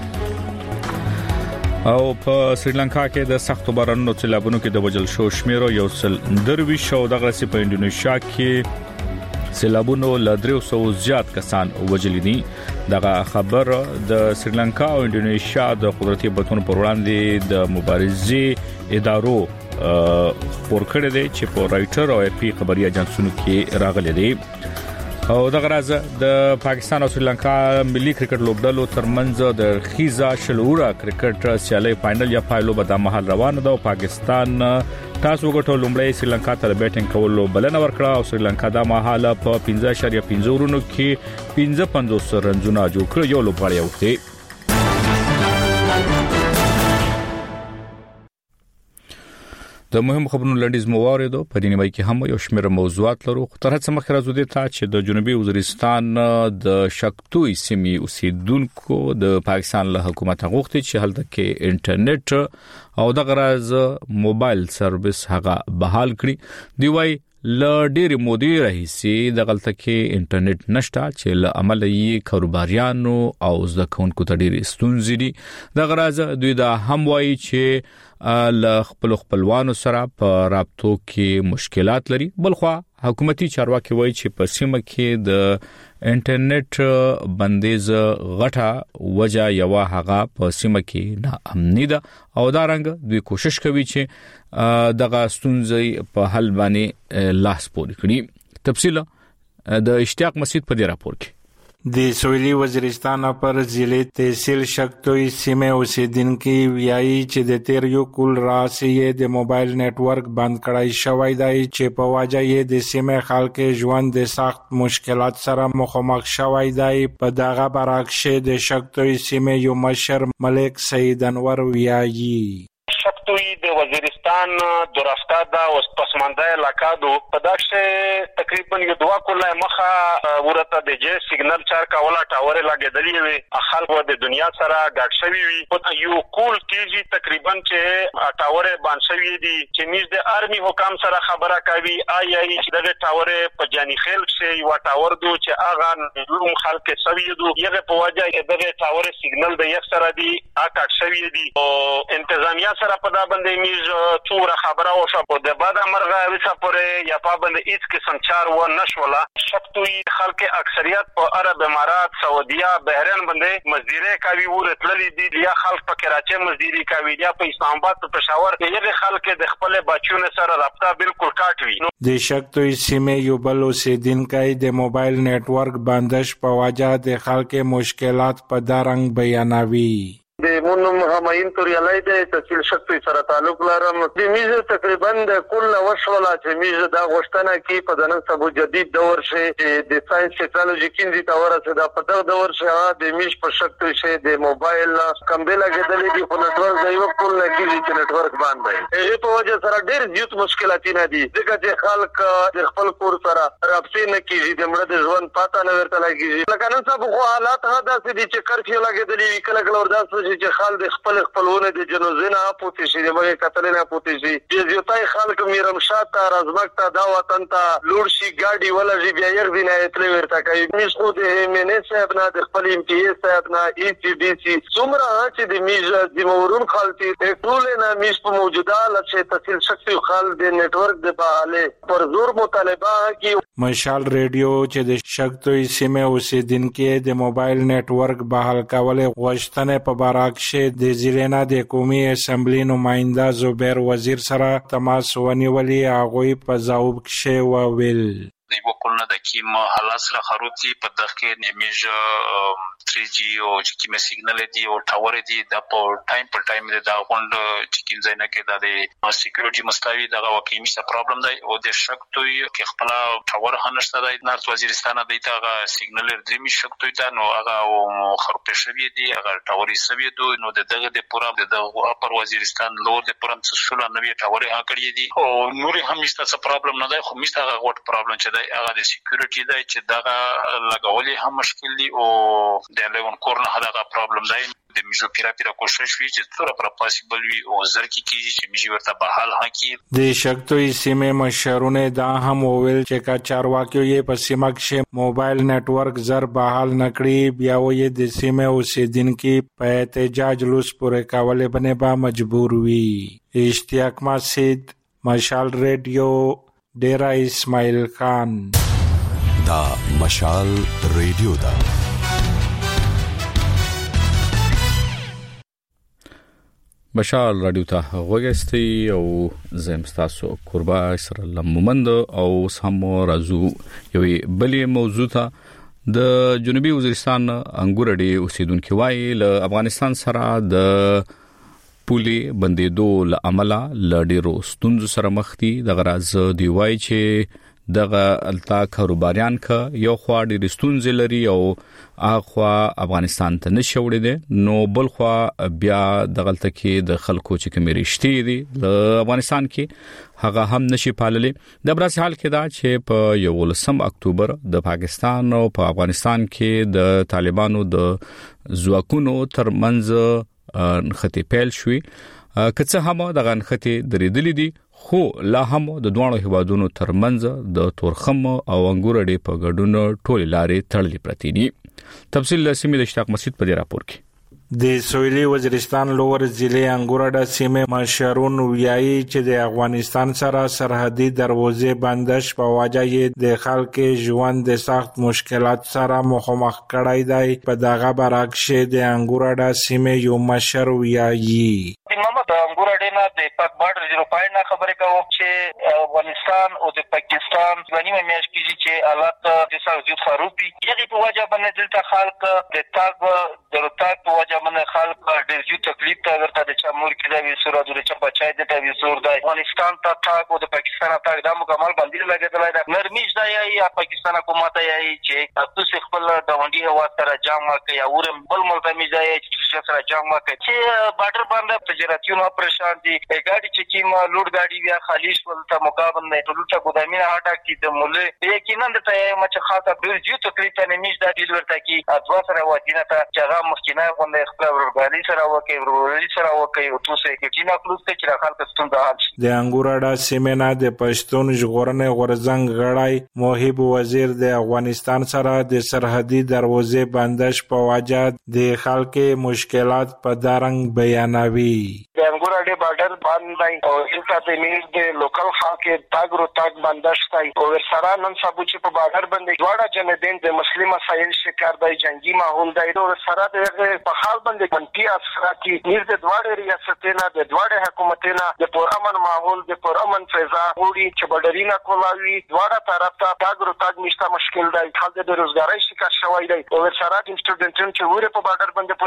او په سریلانکا کې د سختو بارانونو سیلابونو کې د وژل شو شمیرو یو سل درویش او دغه سي په انډونیشیا کې سیلابونو ل درې سوه زیات کسان وژل دي. دغه خبر د سریلانکا او انډونیشیا د قدرتي بدلون پر وړاندې د مبارزې ادارو خبر کړی دی چې په رائټر او اف پی خبري اجنسونو کې راغلي دي. او دغه راز د پاکستان او سریلانکا ملي کرکټ لوبډلو ترمنځ د خیزا شلوړه کرکټ سیالي فائنل یا پایلو به د محل روان ده او پاکستان تاسو وګټو لومړی سریلانکا ته بیټینګ کولو بلنه ورکړه او سریلانکا د محل په پنځه اعشاریه پنځه ورونو کې پنځه پنځوس رنونه جوړ کړ یو لوبغاړی وته. د مهم خبرونو لنډیز مواردو په دې نیمه کې هم یو شمېر موضوعات لرو. تر هڅه مخکې راځو دي چې د جنوبي وزیرستان د شکتوي سیمې اوسیدونکو د پاکستان له حکومت غوښتي چې هلته کې انټرنیټ او د غراز موبایل سرویس هغه بحال کړي. دی وايي ل ډېر مودې راهیسي د غلطه کې انټرنیټ نشته چې له عمل یې کاروباریانو او ځکهونکو ته ډېر ستونزې دي. د غراز دوی دا هم وايي چې ل خپل خپلوانو سره په رابطو کې مشکلات لري. بلخوا حکومتي چارواکي وایي چې په سیمه کې د انټرنیټ بندیز غټه وجه یو هغه په سیمه کې نه امني ده او دا رنګ دوی کوشش کوي چې دغه ستونزې په حل باندې لاس پورې کړي. تفصیل د اشتیاق مسجد په دې راپور کې د سویلي وزیرستان پر ضلع تحصیل شکتوي سیمه اوسیدونکو ویایي چې د تیر یو کول راسي د موبایل نتورک بند کړای شوی دی چې په واجه یې د سیمه خلک ژوند د سخت مشکلات سره مخامخ شوی دی. په دغه برعکس د شکتوي سیمه یو مشر ملک سید انور ویایي شکتوی د وزیرستان درافتا دا اوس پسمانده علاقہ دو پداشه تقریبا یو دوا کوله مخه ورته د جې سیګنل چار کاوله ټاور لګیدلی وي خلکو د دنیا سره ګډ شوی وي په یو کول کېږي تقریبا چې ټاور باندې شوی دي چې نيز د آرمي حکام سره خبره کوي آی آی چې د ټاور په جاني خیل شي یو ټاور دو چې اغه لوم خلک سوي دو یغه په وجه د ټاور سیګنل د یک سره دي اکټ شوی دي او انتظامیه سره په دا باندې میز څوره خبره او شپه د بعد مرغه وسه پورې یا په باندې هیڅ قسم چار و نشوله شکتوي خلک اکثریت په عرب امارات سعودیا بحرین باندې مزدوري کوي ورتللي دي یا خلک په کراچي مزدوري کوي یا په اسلام آباد په پېښور یغه خلک د خپل بچونه سره رابطه بالکل کاټوي. د شکتوي سیمه یو بل اوسیدونکو د موبایل نتورک بندش په وجه د خلک مشکلات په دارنګ بیانوي. د زمون هماین توریالای د تحصیل شکوي سره تعلق لرم د میز تقریبا د کل وشولا چې میز دا غوښتنه کې په دنن سبو جدید دور شي د ساينس ټیکنالوژي کې د تور سره د پدغه دور شي د میز په شکوي شي د موبایل کمبل غدلې دی په نتورک د یو کل کې چې نتورک باندې هغه په وجه سره ډېر زیات مشکلات نه دي ځکه چې خلک د خپل کور سره رابطه نه کوي د مړه د ژوند پاته نه ورته لګي لکه نن سبا خو حالات هدا سي دي چې کرفیو لګیدلې کله کله وردا چې خال د خپل خپلونه د جنوزینه پوتې شي د مګه کتلنه پوتې شي چې یوتای خلک میرم شاته رازمکته دا وطن ته لوړ شي ګاډي ولا جی بیا یو دینه اتلې ورته کوي میس خو د منې صاحب نه د خپل ام پی ایس صاحب نه ای سی ډي سي څومره چې د میز د مورون خالتي ټول نه میز په موجوده لچې تحصیل شخصي خال د نتورک د بحاله پر زور مطالبه کی مشال ریډیو چې د شکتوي سیمه اوسیدونکو د موبایل نتورک بحال کول غوښتنه په باراکشه د زیرینا د قومي اسمبلی نماینده زبیر وزیر سره تماس ونیولې هغه په ځواب کې وویل د یو کولنه د کیم حالات سره خروتي په دغه کې نیمه تھری جی او چې کیم سیګنل دی او ټاور دی د په ټایم په ټایم د غوند چې کیم ځای نه کې د سکیورټي مستوي دغه واقعي مشه پرابلم دی او د شکتوي کې خپل ټاور هنشته دی نارت وزیرستان دی ته سیګنل درې شکتوي ته نو هغه خرپ شوی دی هغه ټاوري سوي دی نو دغه د پورا د اپر وزیرستان لور د پرم څه نوې ټاور هغه کړی دی او نور هم مشته پرابلم نه دی خو مشته هغه غوټ پرابلم چې هغه د سکیورټي دی چې دغه لګولې هم مشکل دي او د لون کورنه هغه پرابلم دی د میجو پیرا پیرا کوشش وی چې څوره پر پاسیبل وي او زر کی کیږي چې میجو ورته بحال هکي د شکتوي سیمه مشرونه دا هم ویل چې کا چارواکیو یې په سیمه کې موبایل نتورک زر بحال نکړي بیا وې د سیمه اوسیدونکو په احتجاج لوس پورې کولې باندې با مجبور وي اشتیاق مسجد مشال ریډیو ډیرا اسماعیل خان دا مشال ریډیو دا مشال رادیو ته غوښتي او زم تاسو قربا سره لمومند او سم رازو یوې بلې موضوع ته د جنوبي وزیرستان انګورډي اوسیدونکو وایي له افغانستان سره د پولي بندیدو لامل لډیرو ستونزو سره مخ دي د غراز دی وایي چې دغه التا کاروباریان ک یو خوا د ستونزې لري او اخوا افغانستان ته نشوړي دي نو بل خوا بیا دغلت کې د خلکو چې کوم رښتې دي د افغانستان کې هغه هم نشي پاللې د برس حال کې دا چې په یولسم اکتوبر د پاکستان او په افغانستان کې د طالبانو د ځواکونو ترمنځ نختی پیل شوي کڅه هم دغه نختی درېدلې دي خو لا هم د دوه هیوادونو ترمنځ د تورخم او انګورډي په ګډون ټول لارې تړلې پرتی دي تفصیل لسمی د اشتاق مسجد په راپور کې د سویلي وزیرستان لور ضلع انګورډا سیمه مشرون ویایي چې د افغانستان سره سرحدي دروازې بندش په وجه د خلکو ژوند د سخت مشکلات سره مخامخ کړای دی په دغه برعکس د انګورډا سیمه یو مشر ویایي محمد انګورډا نه د پاک بارډر زیرو پاینټ نه خبرې کوم چې افغانستان او د پاکستان ځواني مېش کیږي چې حالات د ساوزي خروپي یغي په وجه باندې دلته خلک د تاګ د تاګ په وجه باندې خلک د زیو تکلیف ته ورته د چمور کې د وسورا د چا بچای د ته وسور د افغانستان ته تاګ او د پاکستان ته د مکمل باندې لګیدل د نرمیش د یا پاکستان حکومت یې چې تاسو خپل د وندي هوا سره جام کوي او بل ملتمي ځای چې سره جام کوي چې بارډر باندې تجارتونو پرشان دي ګاډي چې کیما لوډ ګاډي بیا خالی ولته مقابل نه ټولټه ګودامینه هټا کی د مولې یقینا د ته مچ خاطر د زیو تکلیف ته نمیش د دې ورته کی ادوا سره ودینه ته چې هغه مخکینه غونډه خپل ورغالي سره وکي ورغالي سره وکي او تاسو کې چې نه پلوس ته چې خلک ستونزه حل شي د انګورډا سیمه د پښتون ژغورنې غورزنګ غړای موهب وزیر د افغانستان سره د سرحدي دروازې بندش په وجه د خلکو مشکلات په دارنګ بیانوي د انګورډا بارډر باندې او هلته د میز د لوکل خلک تاګرو تاګ بندش تای او سره نن سبو چې په بارډر باندې جوړه جنبین د مسلمان مسایل شکار دی جنگي ماحول دی او سره د په حال باندې منفي اثراتي میز د دواړو ریاستونو د دواړو حکومتونو د پرامن ماحول د پرامن فضا وړي چې بډرینا کولاوي دواړه طرف ته تاګرو تاګ مشته مشکل دی خلک د روزګارۍ شکار شوی دی او سره د سټوډنټونو چې وره په بارډر باندې پته شوی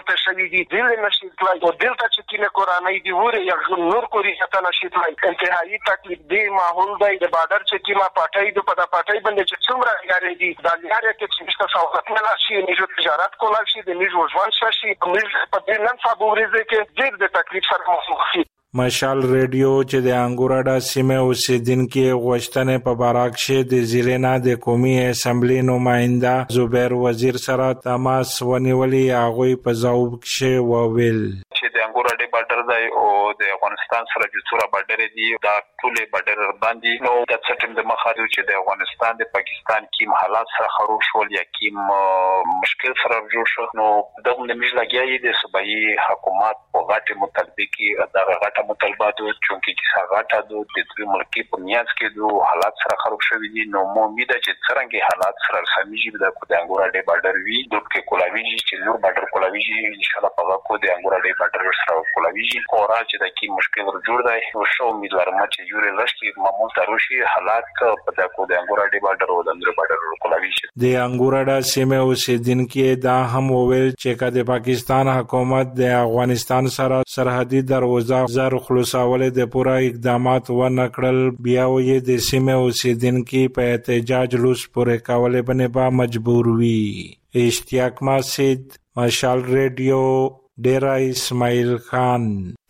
شوی دي دل نشي تلای او دلته چې کینه قرآنی دی وره یا نور کوری ته نشي تلای انتهایی تکلیف دی ماحول دی د بادر چې کیما پټای د پدا پټای باندې چې څومره غاړي دي د لارې کې چې څه سوغات نه لاشي نه تجارت کولای شي د نیو ژوند شي موږ په دې نن صابوريزه کې ډېر د تکلیف سره مخ دي. مشال ریډیو چې د انګوراډا سیمه اوسیدونکو غوښتنې په باراک شه د زیرینا د قومي اسمبلی نماینده زبیر وزیر سره تماس ونیولي هغه په ځواب کې وویل چې د انګوراډي بارډر دی او د افغانستان سره د څورا بارډر دی دا ټول بارډر باندې نو د سټیم د مخاطب چې د افغانستان د پاکستان کیم حالات سره خراب شول یا کیم مشکل سره جوړ شو نو د موږ لګیای د صوبایي حکومت په غاټه مطالبه دا غاټه مطالباتو چونکی چې غاټه د دې ملکی په نیاز کې د حالات سره خراب شوی دي نو مو امید چې څنګه حالات سره سمېږي د انګوراډي بارډر وی د کې کولاویږي چې نور بارډر کولاویږي ان شاء الله په کو د انګوراډي بارډر سره کولاویږي خورا چې د کی مشکل جوړ دی نو شو امیدوارم چې یوري لشتي معمول تروشي حالات په د کو د انګوراډي بارډر او د اندر بارډر کولاویږي د انګوراډا سیمه اوسیدونکو دا هم وویل چې د پاکستان حکومت د افغانستان سره سرحدي دروازه زر خلاصول د پوره اقدامات ونه کړل بیا یې د سیمه اوسیدونکو په احتجاج لوس پورې کولای باندې با مجبور وي. اشتیاق ماسید مشال ریډیو ډیرا اسماعیل خان.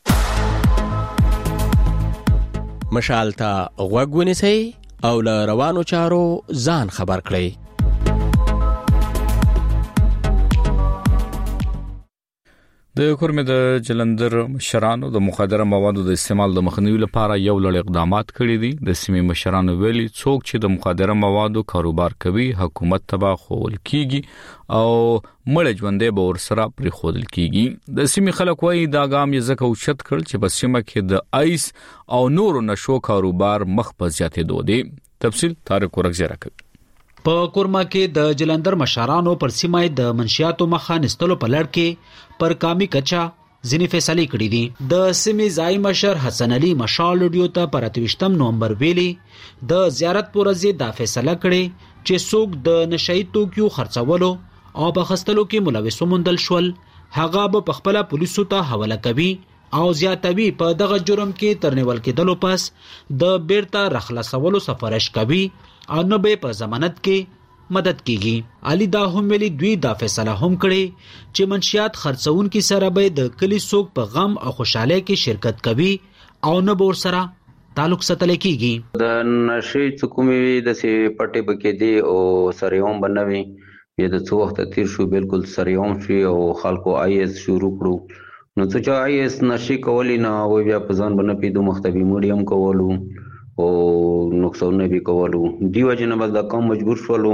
مشال ته غوږ ونیسئ او له روانو چارو ځان خبر کړئ. د کورمه د جلندر مشرانو د مخدره موادو د استعمال د مخنیوي لپاره یو لړ اقدامات کړي دي. د سیمې مشرانو ویلي څوک چې د مخدره موادو کاروبار کوي حکومت تبا خول کیږي او مړ ژوندې به ورسره پرې خودل کیږي. د سیمې خلک وایي دا ګام یې ځکه اوچت کړل چې په سیمه کې د آیس او نورو نشو کاروبار مخ په زیاتېدو دي. تفصیل طارق ورغزره کوي. په کورما کې د جلندر مشرانو پر سیمه د منشیاتو مخه نستلو په لړ کې پر کامی کچا ځینې فیصلې کړې دي. د سیمې ځای مشر حسن علي مشال ریډیو ته پر اتوشتم نومبر ویلي د زیارت پرځې دا فیصله کړې چې څوک د نشئی توکیو خرڅولو او په خستلو کې ملوث ومندل شول هغه به خپل پولیسو ته حواله کوي او زیاتوي په دغه جرم کې ترنیول کېدلو پس د بیرته رخلاصولو سفارش کوي او نه به په ضمانت کې مدد کیږي. علي دا هم ویلي دوی دا فیصله هم کړي چې منشیات خرڅون کې سره به د کلی څوک په غم او خوشاله کې شرکت کوي او نه به سره تعلق ساتل کیږي. د نشي څکومي د سي پټي بکې دي او سریوم بنوي یا د څو وخت تیر شو بالکل سریوم شي او خلکو آی اس شروع کړو نو چې آی اس نشي کولی نه او بیا په ځان باندې پیدو مختبي میډیم کولو او نقصان به کولو دیو جن بس دا کوم مجبور شولو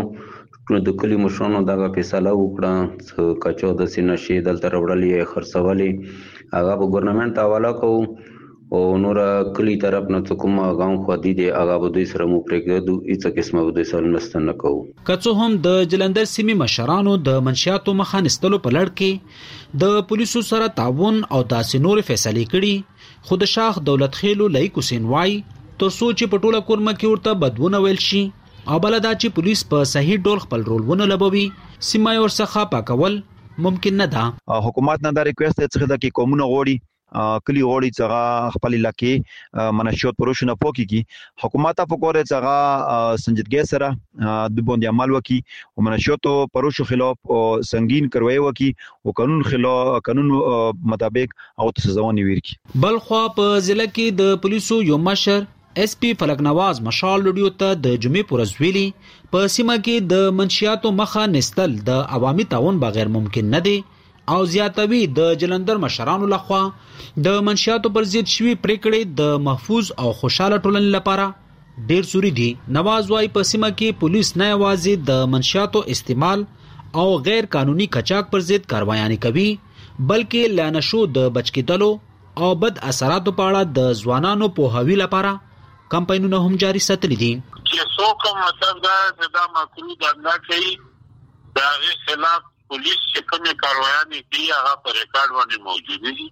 د کلی مشرانو دغه فیصله وکړه چې کچو د سینشي دلته وړلې خرڅولې هغه په ګورنمنت حواله کو او نور کلی طرف نه کوم غاون خو دي دي هغه به دوی سره مو پرېږدو هیڅ قسمه به دوی سره مستنه کو. کڅو هم د جلندر سیمې مشرانو د منشیاتو مخه نستلو په لړ کې د پولیسو سره تعاون او داسې نور فیصلې کړي خود شاخ دولت خېلو لای کوسین وای تو سوچ په ټوله کورمه کې ورته بدونه ویل شي او بلدا چې پولیس په صحیح ډول خپل رول ونه لبوي سیمه اور څخه پاکول ممکن نه ده. حکومت نه دا ریکوست څخه د کې کومونه غوړي کلی غوړي څنګه خپل علاقې منشیات پروشنه پوکي کی حکومت په کوره څنګه سنجیدګي سره د باندې عمل وکي او منشیات پروشو خلاف سنگین کروي وکي او قانون خلاف قانون مطابق او سزاونی ورکي. بل خو په ضلع کې د پولیسو یو مشر اس پی فلک نواز مشال ریډیو ته د جمعې پورز ویلي په سیمه کې د منشیاتو مخه نستل د عوامي تعاون بغیر ممکن نه دی او زیاتوي د جلندر مشرانو لخوا د منشیاتو پر ضد شوی پریکړې د محفوظ او خوشاله ټولنې لپاره ډیر سوري دي. نواز وايي په سیمه کې پولیس نه یوازې د منشیاتو استعمال او غیر قانوني کچاک پر ضد کاروایانې کوي بلکې لانشو د بچکیدلو او بد اثراتو په اړه د ځوانانو پوهاوی لپاره کمپاینونه هم جاری ساتلي دي. چې څوک مطلب دا د ماکرو دنده کوي دا غي خلاف پولیس چې کومه کاروایانې کوي هغه په ریکارډ باندې موجود دي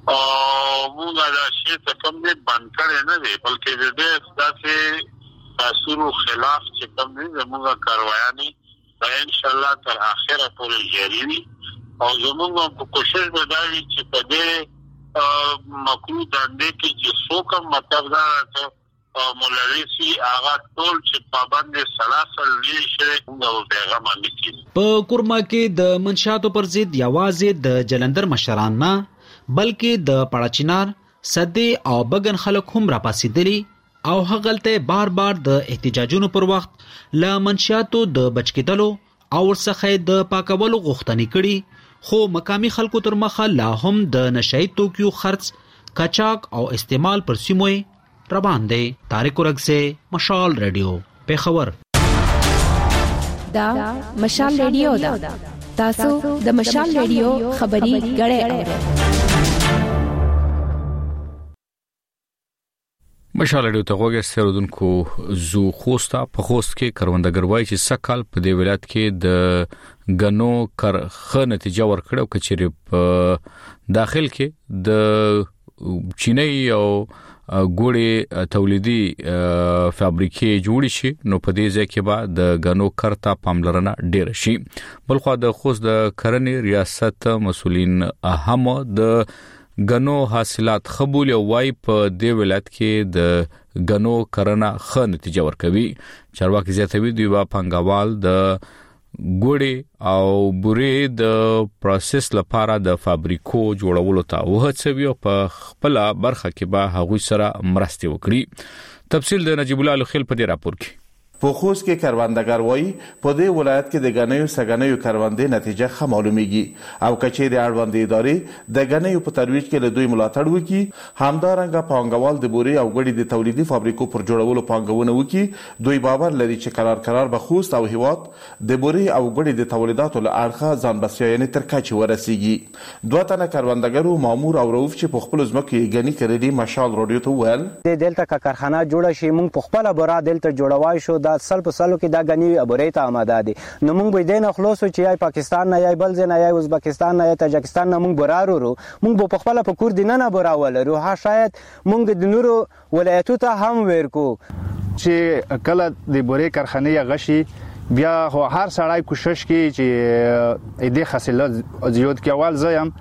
او موږ دا شی ته کوم نه بند کړي نه دي بلکې د دې ستاسو تاسو خلاف چې کوم نه موږ کاروایانې ان شاء الله تر اخره پورې جاری وي او زموږ په کوشش به دا وي چې په دې مکرو دندې کې چې څوک مطلب دا مولوی هغه ټول چې پابند سلاسل لشي او پیغام امنیتي په کورما کې د منشاتو پر ضد یوازې د جلندر مشران نه بلکې د پړاچینار صدې او بګن خلک هم راپاسېدلي او هغلته بار بار د احتجاجونو پر وخت له منشاتو د بچ کېدلو او ورڅخه د پاکولو غوښتنې کړي خو مقامی خلکو تر مخه لا هم د نشئی توکیو خرڅ کچاک او استعمال پر سیموي روان دی. طارق ورغسه مشال رادیو پیښور. دا مشال رادیو دا تاسو د مشال رادیو خبري غړې اورئ. مشال رادیو ته غوږی سرودونکو زو خوستا په خوست کې کروندګر وایي چې سکهال په دې ولایت کې د غنو کرخه نتیجه ورکړو کچېری په داخل کې د چینی او ګوړې تولیدي فابریکې جوړې شي نو په دې ځای کې به د غنو کرتا پاملرنه ډېر شي. بلخو د خوست د کرنې ریاست مسولین اهم د غنو حاصلات خبول او وای په دې ولایت کې د غنو کرنه ښه نتیجه ورکوي. چارواکي زیاتوي دوی با پنګوال د ګوړې او بورې د پروسس لپاره د فابریکو جوړولو ته وهڅوي او په خپل برخه کې به هغوی سره مرسته وکړي. تفصیل د نجیب الله خیل په دې راپور کې. په خوست کې کروندګر وایي په دې ولایت کې د غنیو سګنیو کروندې نتیجه ښه معلومیږي او کچېری اړوندې ادارې د غنیو په ترویج کې له دوی ملاتړ وکړي. همدارنګه پانګوال د بوري او غړي د تولیدي فابریکو پر جوړولو پانګونه وکړي. دوی باور لري چې قرار قرار به خوست او هیواد د بوري او غړي د تولیداتو له اړخه ځان بسیاینې تر کچې ورسیږي. دوه تنه کروندګرو مامور او رؤف چې په خپل ځمکو کې غني کړي مشال رادیو ته ویل د دلته کارخانه جوړه شي مونږ په خپل بورا دلته جوړوای شو د سل په سلو کې دا غنی ابورې ته آماده دي. نو موږ به دین خلاصو چې یا پاکستان نه یا بل ځای نه یا ازبکستان نه یا تاجکستان نه موږ برارو رو موږ په خپل په کور دینه نه براول رو ها شاید موږ د نورو ولایتو ته هم ورکو چې کله د بورې کارخانه غشي بیا هو هر سړی کوشش کوي چې دې حاصلات زیات کول زایم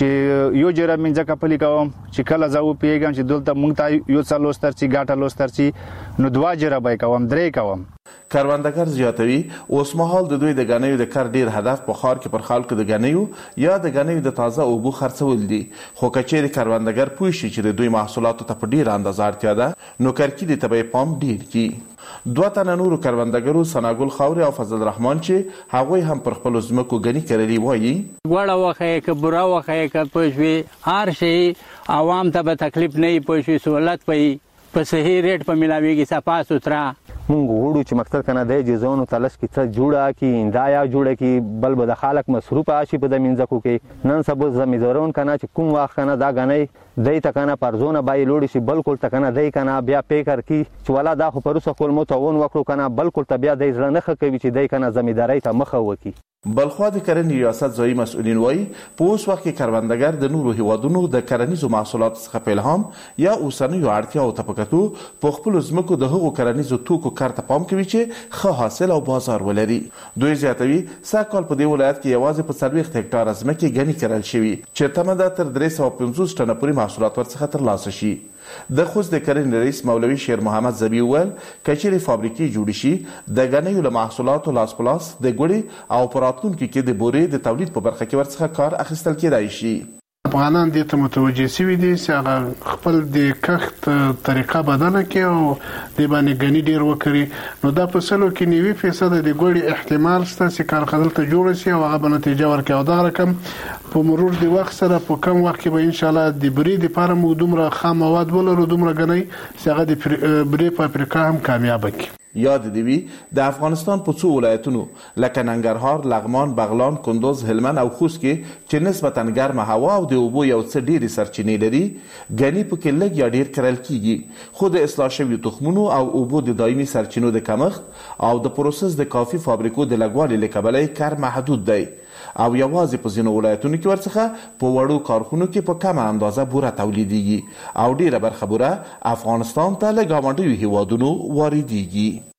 چې یو جره منځه کپلی کوم چې کله زو پیګم چې دلته مونږ ته یو څلور سترچی ګاټه لوسترچی نو دوا جره به کوم درې کوم. کروندګر زیاتوي اوس مهال د دوی د غنیو د کار ډیر هدف په خار کې پر خلکو د غنیو یا د غنیو د تازه اوبو خرڅول دي. خو کچېری کروندګر پوه شي چې د دوی محصولاتو ته په ډیر اندازه اړتیا ده نو کرکی د تبې پام ډیر کی. دوه تنه نورو کروندګرو سناګل خاوري او فضل الرحمن چې هغوی هم پر خپل ځمکو غني کړلي وایي وړه وخه ک برا وخه ک پښوی هر شي عوام ته به تکلیف نه پښوی سہولت پي په صحیح ریټ په ملاويږي صفا سوترا مونږ وړو چې مقصد کنه د جزونو تلش کې څه جوړه کی اندایا جوړه کی بل به د خلک مصروف آشي په د منځکو کې نن سبا زمیدارون کنه چې کوم واخ کنه دا غنی دای ته کنه پرزونه بای لوړ شي بالکل ته کنه دای کنه بیا پیکر کی چې ولا دا خو پروسه کول مو تاون وکړو کنه بالکل ته بیا دای ځل نه کوي چې دای کنه زمیداری ته مخه وکي. بلخو د کرنې ریاست ځایي مسؤلین وایي په اوس وخت کې کروندګر د نورو هیوادونو د کرنیزو محصولاتو څخه په الهام یا اوسنیو اړتیاو ته په کتو په خپل ځمکو د هغو کرنیزو توکو کارته پام کوي چې ښه حاصل او بازار ولري. دوی زیاتوي سږکال په دې ولایت کې یوازې په څلوېښت هکټاره ځمکې غني کرل شوي چې تمه ده تر درې سوه پنځوس ټنه پورې محصولات ورڅخه ترلاسه شي. د خوست د کرنې رئیس مولوي شیر محمد زبی ویل کچېری فابریکې جوړې شي د غنیو له محصولاتو لاس په لاس د ګوړې او په راتلونکي کې د بورې د تولید په برخه کې ورڅخه کار اخیستل کېدای شي. افغانان دې ته متوجه شوي دي چې هغه خپل د کښت طریقه بدله کړي او د باندې غني ډیر وکړي نو دا په سلو کې نوي فیصد د ګوړې احتمال شته چې کارخانه ته جوړ شي او هغه به نتیجه ورکړي او دا رقم په مرور د وخت سره په کم وخت کې به ان شاء الله د بری د لپاره مو دومره خام مواد ولرو دومره غني چې هغه د بری په افریقا هم کامیاب کړي. یاد دی وی د افغانستان په څو ولایتونو لکه ننګرهار، لغمان، بغلان، کندوز، هلمند او خوست کې چې نسبتاً ګرمه هوا او د اوبو یو څه ډېرې سرچینې لري غني پکې لږ یا ډېر کرل کیږي خو د اصلاح شویو تخمونو او اوبو د دایمي سرچینو د کمښت او د پروسس د کافي فابریکو د لګوالي له کبله کار محدود دی او یوازې په ځینو ولایتونو کې ورڅخه په وړو کارخونو کې په کمه اندازه بوره تولیدېږي او ډېره برخه بوره افغانستان ته له ګاونډیو هیوادونو واردېږي.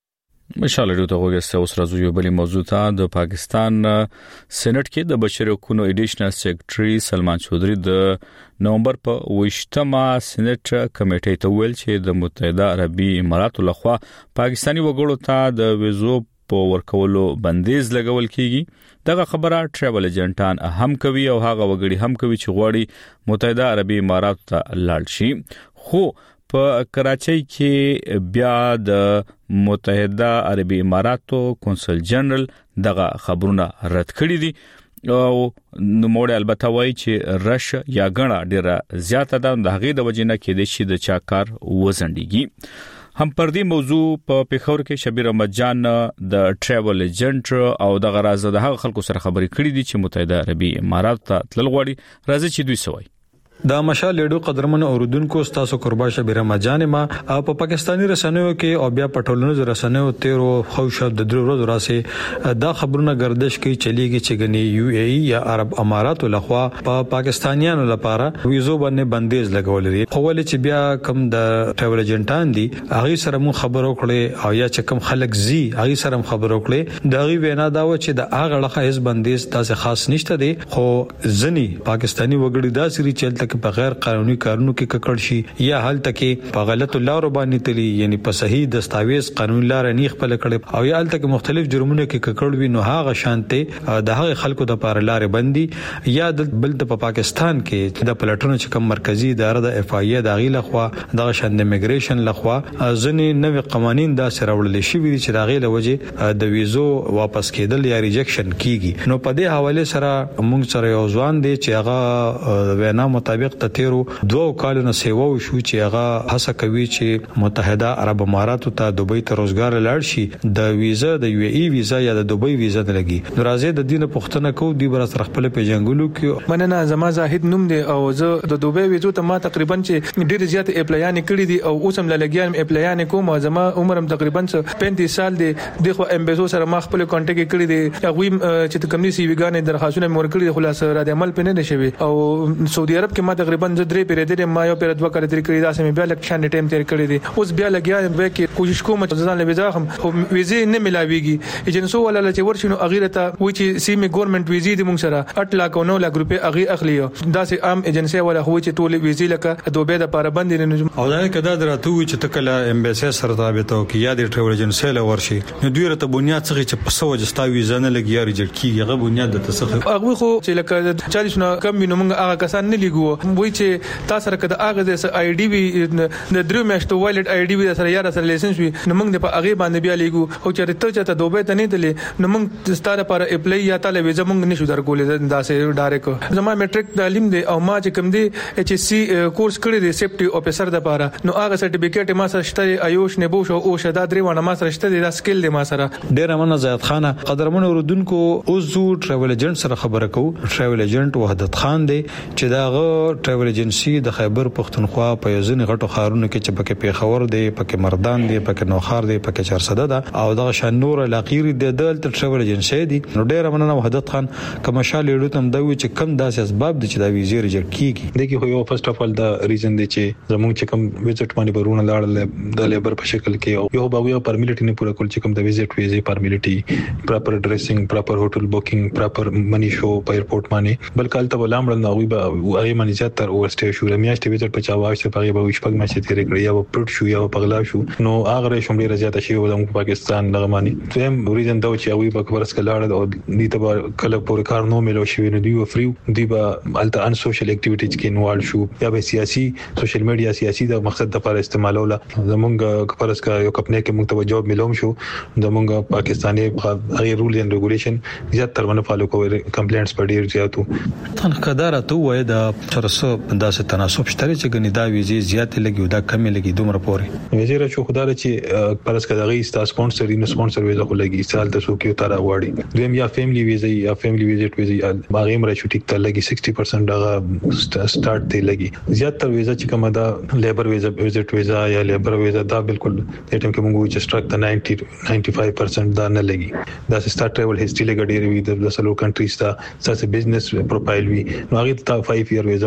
مشال ریډیو ته وګورئ. اوس راځو یو بل موضوع ته. د پاکستان سېنات کې د بشري حقوقو ایډیشنل سیکریټري سلمان چودھری د نومبر په وشتمه سېنات کمیټې ته ویل چې د متحده عربي اماراتو لخوا پاکستانی وګړو ته د ویزو په ورکولو بندیز لګول کیږي. دغه خبره ټریول ایجنټان هم کوي او هغه وګړي هم کوي چې غواړي متحده عربي اماراتو ته لاړ شي. خو په کراچۍ کې بیا د متحده عربي اماراتو کونسل جنرال دغه خبرونه رد کړي دي او نو موږ البته وایي چې رش یا غنا ډیره زیاته ده. د هغې د وجې نه کې د شي د چاکار وزندګي. هم پر دې موضوع په پیښور کې شبیر احمد جان د ټریول ایجنټ او د غراز د هغه خلکو سره خبرې کړې دي چې متحده عربي امارات ته تلل غواړي. راځي چې دوی سوي دا مشال لیډو قدرمن اوردونکو ستاسو قربا شبیر مجانه ما په پاکستانی رسنیو کې او بیا پټولونو رسنیو تیرو خوشو د درو ورځې راسه دا خبرونه گردش کوي چلیږي چې غني یو ای ای یا عرب امارات لخوا په پاکستانیانو لپاره ویزو باندې بندیز لګول لري. خو ولې چې بیا کم د ټریول ایجنټان دي هغه سره مو خبرو کړي او یا چې کم خلک زی هغه سره خبرو کړي دا غي وینا دا و چې د هغه لخوا هیڅ بندیز تاسو خاص نشته دي. خو ځنی پاکستانی وګړي دا سری چلته کې په غیر قانوني کارونو کې ککړ شي یا حالت کې په غلط لارو باندې تلي یعنی په صحیح دستاویز قانوني لار نه خپل کړي او یا حالت کې مختلف جرمونه کې ککړ وي نو هغه شانته د هغه خلکو د پاره لارې بندي یا د بل د پاکستان کې د پلاتونو چې کوم مرکزی اداره د اف ای د غیله خو د شند ایمګریشن لخوا ځنې نوې قوانين دا سره وړل شي چې د غیله وجه د ویزو واپس کېدل یا ریجکشن کیږي. نو په دې حواله سره موږ سره یو ځوان دی چې هغه وینا مطابق د تیرو دوه کالونو سیوا شو چې هغه هڅه کوي چې متحده عرب اماراتو ته دوبۍ ته روزګار لاړ شي د ویزا د یو ای ویزا یا د دوبۍ ویزا نه لګي. ناراضه د دینه پښتنه کو دی بر سره خپل پیژنګلو کې مننه زما زاهد نوم دی او زه د دوبۍ ویزو ته ما تقریبا چې ډیر زیات اپلایان کړی دي او اوس هم لګیان اپلایان کوم. زما عمر هم تقریبا پنځه سال دی. دغه امبیسو سره ما خپل کانټیکټ کړی دی. هغه چې کوم نسی ویګانې درخواستونه مور کړی خلاص را د عمل پنه نشوي او سعودي عرب کې ما تقریبا درې پیری درې ما یو پیر دوه کړی درې کړی دا سمې بیا لکشن ټیم تیر کړی دي. اوس بیا لګیا به کې کوشش کوم چې ځان له ویزا هم ویزې نه ملاويږي. ایجنسو ولا چې ورشنو اغیره ته وای چې سیمه ګورنمنت ویزې د مونږ سره اټ لاک او نو لاک روپے اغي اخلي. دا سه عام ایجنسی ولا هو چې ټول ویزې لکه دوبه د پاره باندې نه او دا کدا درته وي چې تکله امبیسي سره تابعته کې یا د ټریول ایجنسی له ورشي نو دوی رته بنیاد څخه چې په سو وجستا ویزا نه لګي یا ریجکټ کیږي هغه بنیاد د تسخه هغه خو چې لکه چالیس نو کم نو مونږ هغه کسان نه لګو وای چې تاسو سره کده هغه د آی ډي وی د درو میاشتو وایلټ آی ډي وی سره یا سره لایسنس وي نو موږ د په هغه باندې بیا لیکو او چې ته چې ته دوبه ته نه دلې نو موږ ستاره پر اپلای یا تعالی ویزا موږ نشو درکولې دا سه ډایرک زما میټریک تعلیم دی او ما چې کوم دی ایچ اس سی کورس کړی دی سیفټي افیسر د پاره نو هغه سرټیفیکټ ما سره شته ایوش نه بو شو او شدا درې ونه ما سره شته دا سکل دی ما سره ډیر امنه زیات خانه قدرمن اوردونکو اوزو ټریول ایجنټ سره خبره کو ټریول ایجنټ وحدت خان دی چې داغه ټریول ایجنسی د خیبر پختونخوا په یوزن غټو خارونو کې چې پکې پیښور دی پکې مردان دی پکې نوخار دی پکې چارسده ده او دغه شنور لاقیر دی دلته ټریول ایجنسی دی نو ډیر امنه وحدت خان کوم شال لیډو تم دا وی چې کم داسې اسباب دي چې دا ویزه ریجکټ کیږي دغه خو یو فرست اف ال دا ریزن دی چې زموږ چې کم ویزټ باندې برونه لاړل د لیبر په شکل کې یو باغ یو پرمیلیټ نه پوره کول چې کم د ویزټ ویزه پرمیلیټي پراپر ډریسینګ پراپر هوټل بوکینګ پراپر منی شو په ایرپورټ باندې بلکې تل ولامړل نو وی به هغه منی زیات تر اورسټي شو میاشتې ویزټ په چاواش ته پغه به شپږ میاشتې تیرې کړې یا پروت شو یا پغلا شو نو هغه شومړي رضایت شي د پاکستان دغه معنی تم ریزن دا چې هغه په خبرس کلاړ او دې ته کله پور کار نو ملو شي نو دی فریو دی به الته ان سوشل اکټیویټیز کې انوالو شو یا به سیاسي سوشل میډیا سیاسي د مقصد لپاره استعمالوله زمونږ خبرس کا یو کپنه کې موږ ته جواب ملوم شو زمونږ پاکستاني هغه رول اند ریګولیشن زیات تر باندې فالو کوي کمپلینټس په ډیر زیاتو تنقدار ته وای دا ترسو انداسه تناسب شته چې غنی دا ویزه زیات لګي دا کم لګي دومره پوري وزیر شو خدای چې پرس کداغي ستا سپانسر ان سپانسر ویزه خو لګي سال تاسو کې تر واړي دویم یا فیملی ویزه یا فیملی ویزټ ویزه باغې مر شو ټیک ته لګي شصت پرسنټ دا سٹارټ دی لګي زیات تر ویزه چې کومه دا لیبر ویزه ویزټ ویزه یا لیبر ویزه دا بالکل د ټیم کې موږ چې سٹرک ته نائنټي نائنټي فایو پرسنټ دا نه لګي دا سٹارټ ټریول هیستوري لګړي وي د سلو کنټریز دا ساسه بزنس پروفایل وي نو هغه ته فایو ایئر ویزه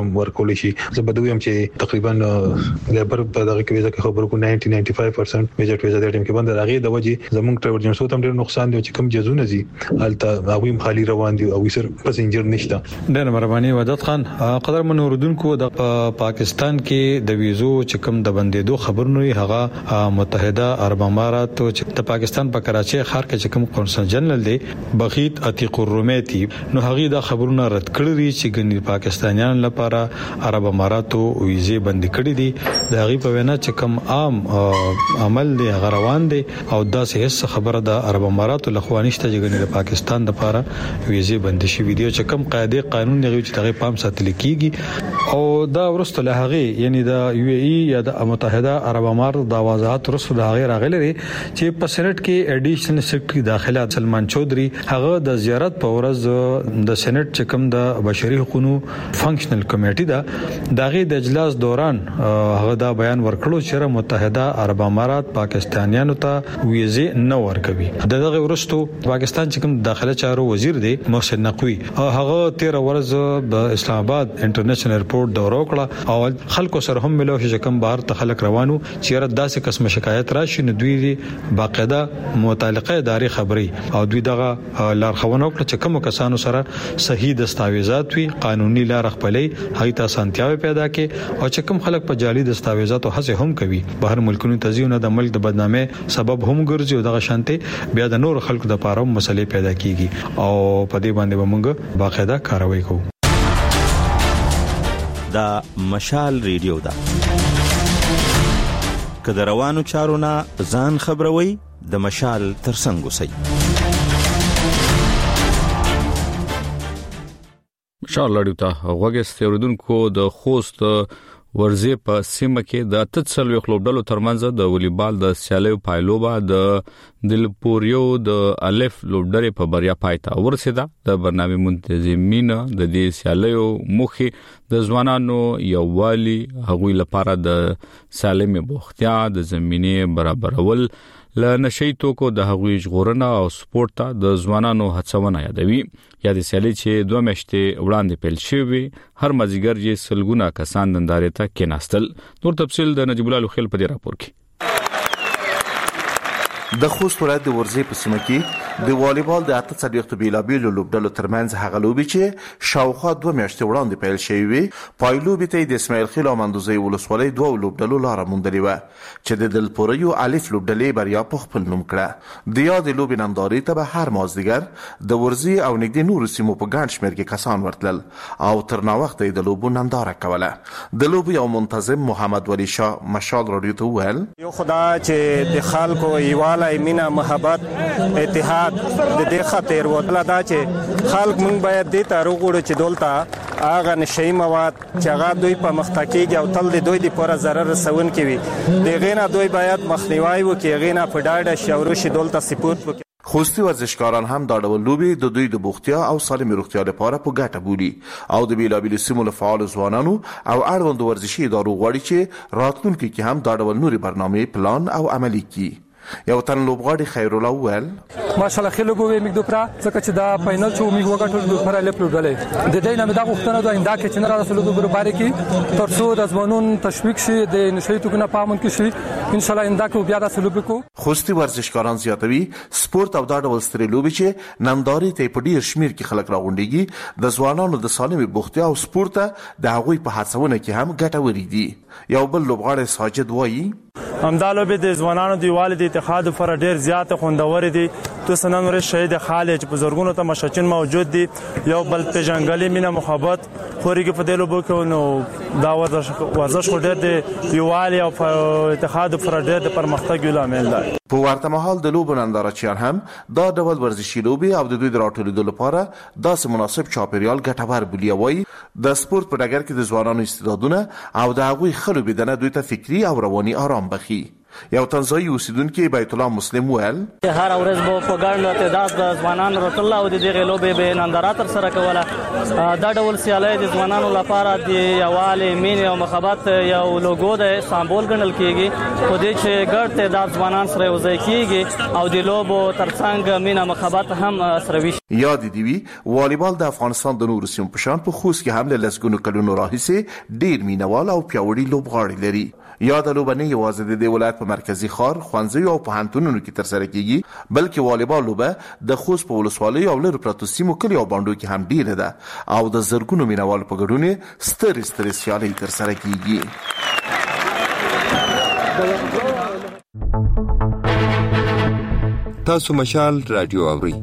هم ورکول شي. زه به دویم چې تقریبا لیبر په دغه کې ځکه خبرو کو نود نه پنځه پرسنټ بجټ ویزا د ټیم کې باندې راغی د وجه زمونږ ټریول جنسو ته ډېر نقصان دی چې کم جزونه زی الته هغه خالی روان دي او سر پسنجر نشته. ډېر مهرباني وداد خان. قدر من اوردونکو د پاکستان کې د ویزو چې کم د بندیدو خبرونه هغه متحده عرب امارات چې د پاکستان په کراچي ښار کې چې کوم قونسل جنرال دی بغیت عتیق الرومیتی نو هغه دا خبرونه رد کړی چې ګنې پاکستانیان لپاره عرب اماراتو ویزه بند کړې دي. د هغه په وینا چې کوم عام عمل دی روان دي او دا هیڅ خبره د عرب اماراتو لخوا نشته چې ګنې د پاکستان لپاره ویزه بند شي. ویډیو چې کوم قاعده قانون دی چې دغه پام ساتل کیږي او دا ورسته له هغه یعنی د یو ای ای یا د متحده عرب امارات د وضاحت ورسته د هغه راغلي چې په سېنات کې اډیشنل سیکرټري داخله سلمان چودري هغه د زیارت په ورځ د سېنات چې کوم د بشري حقوقو فنکشنل کمیټې دا دغه د اجلاس دوران هغه دا بیان ورکړو چې متحده عرب امارات پاکستانیانو ته ویزه نه ورکوي. دغه ورسته پاکستان چې کوم داخله چارو وزیر دی محسن نقوی هغه تیر ورځ د اسلام آباد انټرنیشنل ایرپورټ دورو کړه او خلکو سره هم ملو چې کوم بهر ته خلک روانو چې را داسې قسم شکایت راشي نو دوی باقاعده متعلقه ادارې خبري او دوی دغه لارښوونه وکړه چې کوم کسانو سره صحیح دستاویزات وي قانوني لار خپلې هغه ته سنتیاوي پیدا کړي او چې کوم خلک په جعلي دستاویزاتو هڅه هم کوي بهر ملکونو تزیونه د ملک د بدنامي سبب هم ګرځي او دغه شانته بیا د نور خلکو د پاره مسلې پیدا کیږي او په دې باندې موږ باقاعده کاروي کوو. دا مشال ریډیو دا کله روانو چارونه ځان خبروي د مشال ترڅنګ وسی. مشال لړیو ته وګست اوردونکو د خوست ورزه په سیمه کې د تتسلوي خلوبډلو ترمنځ د والیبال د سیالیو پایلوبا د دلپوریو د الف لوبډلې په بریا پایته ورسېده. د برنامه منتظمین د دې سیالیو مخې د ځوانانو یووالي هغوی لپاره د سالم بوختیا د زمينه برابرول ل نشي توکو د هغوی ژغورنه او سپورت ته د ځوانانو هڅونه یادوي. یا د سیالي چې دوه میاشتې وړاندې پیل شوی هر مازیګر یې سلګونه کسان نندارې ته کېناستل. نور تفصیل د نجیب الله خیل په دې راپور کې. د خوست ولایت د ورزې په سیمه کې د والیبال د اته څلوېښتو بیلابیلو لوبډلو ترمنځ هغه لوبې چې شاوخوا دوه میاشتې وړاندې پیل شوې وې پایلوبې ته د اسماعیل خیل او مندوزۍ ولسوالۍ دوه لوبډلو لاره موندلې وه چې د دلپوریو الف لوبډلې بریا په خپل نوم کړه. د یادې لوبې نندارې ته به هر مازدیګر د ورزې او نږدې نورو سیمو په ګڼ شمېر کې کسان ورتلل او تر ناوخته یې د لوبو ننداره کوله. د لوبو یو منتظم محمد ولی شاه مشال راډیو ته وویل یو خدا چې د خلکو یووالی مینا محبت اتحاد د دې خاطر وتله دا چې خلک مونږ باید دې ته وګورو چې دلته هغه نشي مواد چې هغه دوی په مختکیږي او تل د دوی د پوره ضرر رسون کوي دغه نه دوی باید مخنیوي وکړي هغه نه په ډاډه شعور شي دلته سپورت وکړي. خوستي ورزشکاران هم دا ډول لوبې د دوی د بوختیا او سالمې روغتیا لپاره په ګټه بولي او د بیلابیلو سیمو له فعالو ځوانانو او اړوندو ورزشي ادارو غواړي چې راتلونکي کې هم دا ډول نورې برنامې پلان او عملي کړي. یو تن لوبغاړي خیر الله وویل ماشاءالله خلک وې موږ د پرا څنګه چې دا فائنل چې موږ وګټل د پر الف لوبډلې د دې نه دا غوښتنه ده انده کې چې نه رسول د برابر کې ترڅو د ځوانون تشویق شي د نشي تو کنه پامن کې شي ان شاء الله انده کې بیا د سلوب کو. خوستي ورزشکاران زیاتوي سپورت او دا ډول ستري لوبې چې ننداري ته په ډیر شمیر کې خلک راغونډيږي د ځوانانو د سالمې بوختیا او سپورت د هغوی په هڅونه کې هم ګټوري دي. یو بل لوبغاړی ساجد وایي همدالو به د ځوانانو د والد اتحاد پر ډیر زیات خوندور دي تو سنن ور شهید خالد په بزرګونو ته مشچن موجود دي یو بل په جنگلي مینه محبت خوري کې په دلو بو نو دا ورزش ورزش خو ډیر دی یوالي او اتحاد پر ډیر د پرمختګ لامل دی. په ورته مهال د لوبو نندارچیان هم دا ډول ورزشي لوبي او د دوی د راټولېدو لپاره داسې مناسب چاپیریال ګټور بولي وایي د سپورت په ډګر کې د ځوانانو استعدادونه او د هغوی خلوبېدنه دوی ته فکري او رواني آرام بخي. یو تنزانیایي اوسیدونکي بیت الله مسلم ویل هر ورځ به په ګڼ تعداد د ځوانانو راتله او د دغې لوبې به ننداره ترسره کوله. دا ډول سیالۍ د ځوانانو لپاره د یووالي، مینې او محبت یو لوګو د سمبول ګڼل کېږي، په دې چې ګډ تعداد ځوانان سره یوځای کېږي او د لوبو ترڅنګ مینه محبت هم سره وي. یاد دې وي والیبال د افغانستان د نورو سیمو په شان په خوست کې هم له لسګونو کلونو راهیسې ډېر مینوال او پیاوړي لوبغاړي لري. یاد لوبه نه یوازې د دې ولایت په مرکزي ښار، ښوونځیو او پوهنتونونو کې ترسره کېږي، بلکې والیبال لوبه د خوست په ولسوالیو او لرې پرتو سیمو کلیو او بانډو کې هم ډېره ده او د زرګونو مینوالو په ګډون سترې سترې سیالۍ ترسره کېږي. تاسو مشال رادیو اورئ.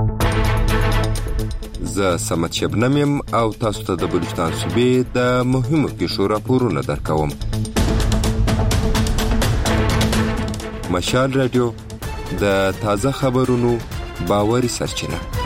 زه سمت شبنم یم او تاسو ته د بلوچستان صوبې د مهمو پیښو راپورونه درکوم. مشال رادیو د تازه خبرونو باوري سرچینه.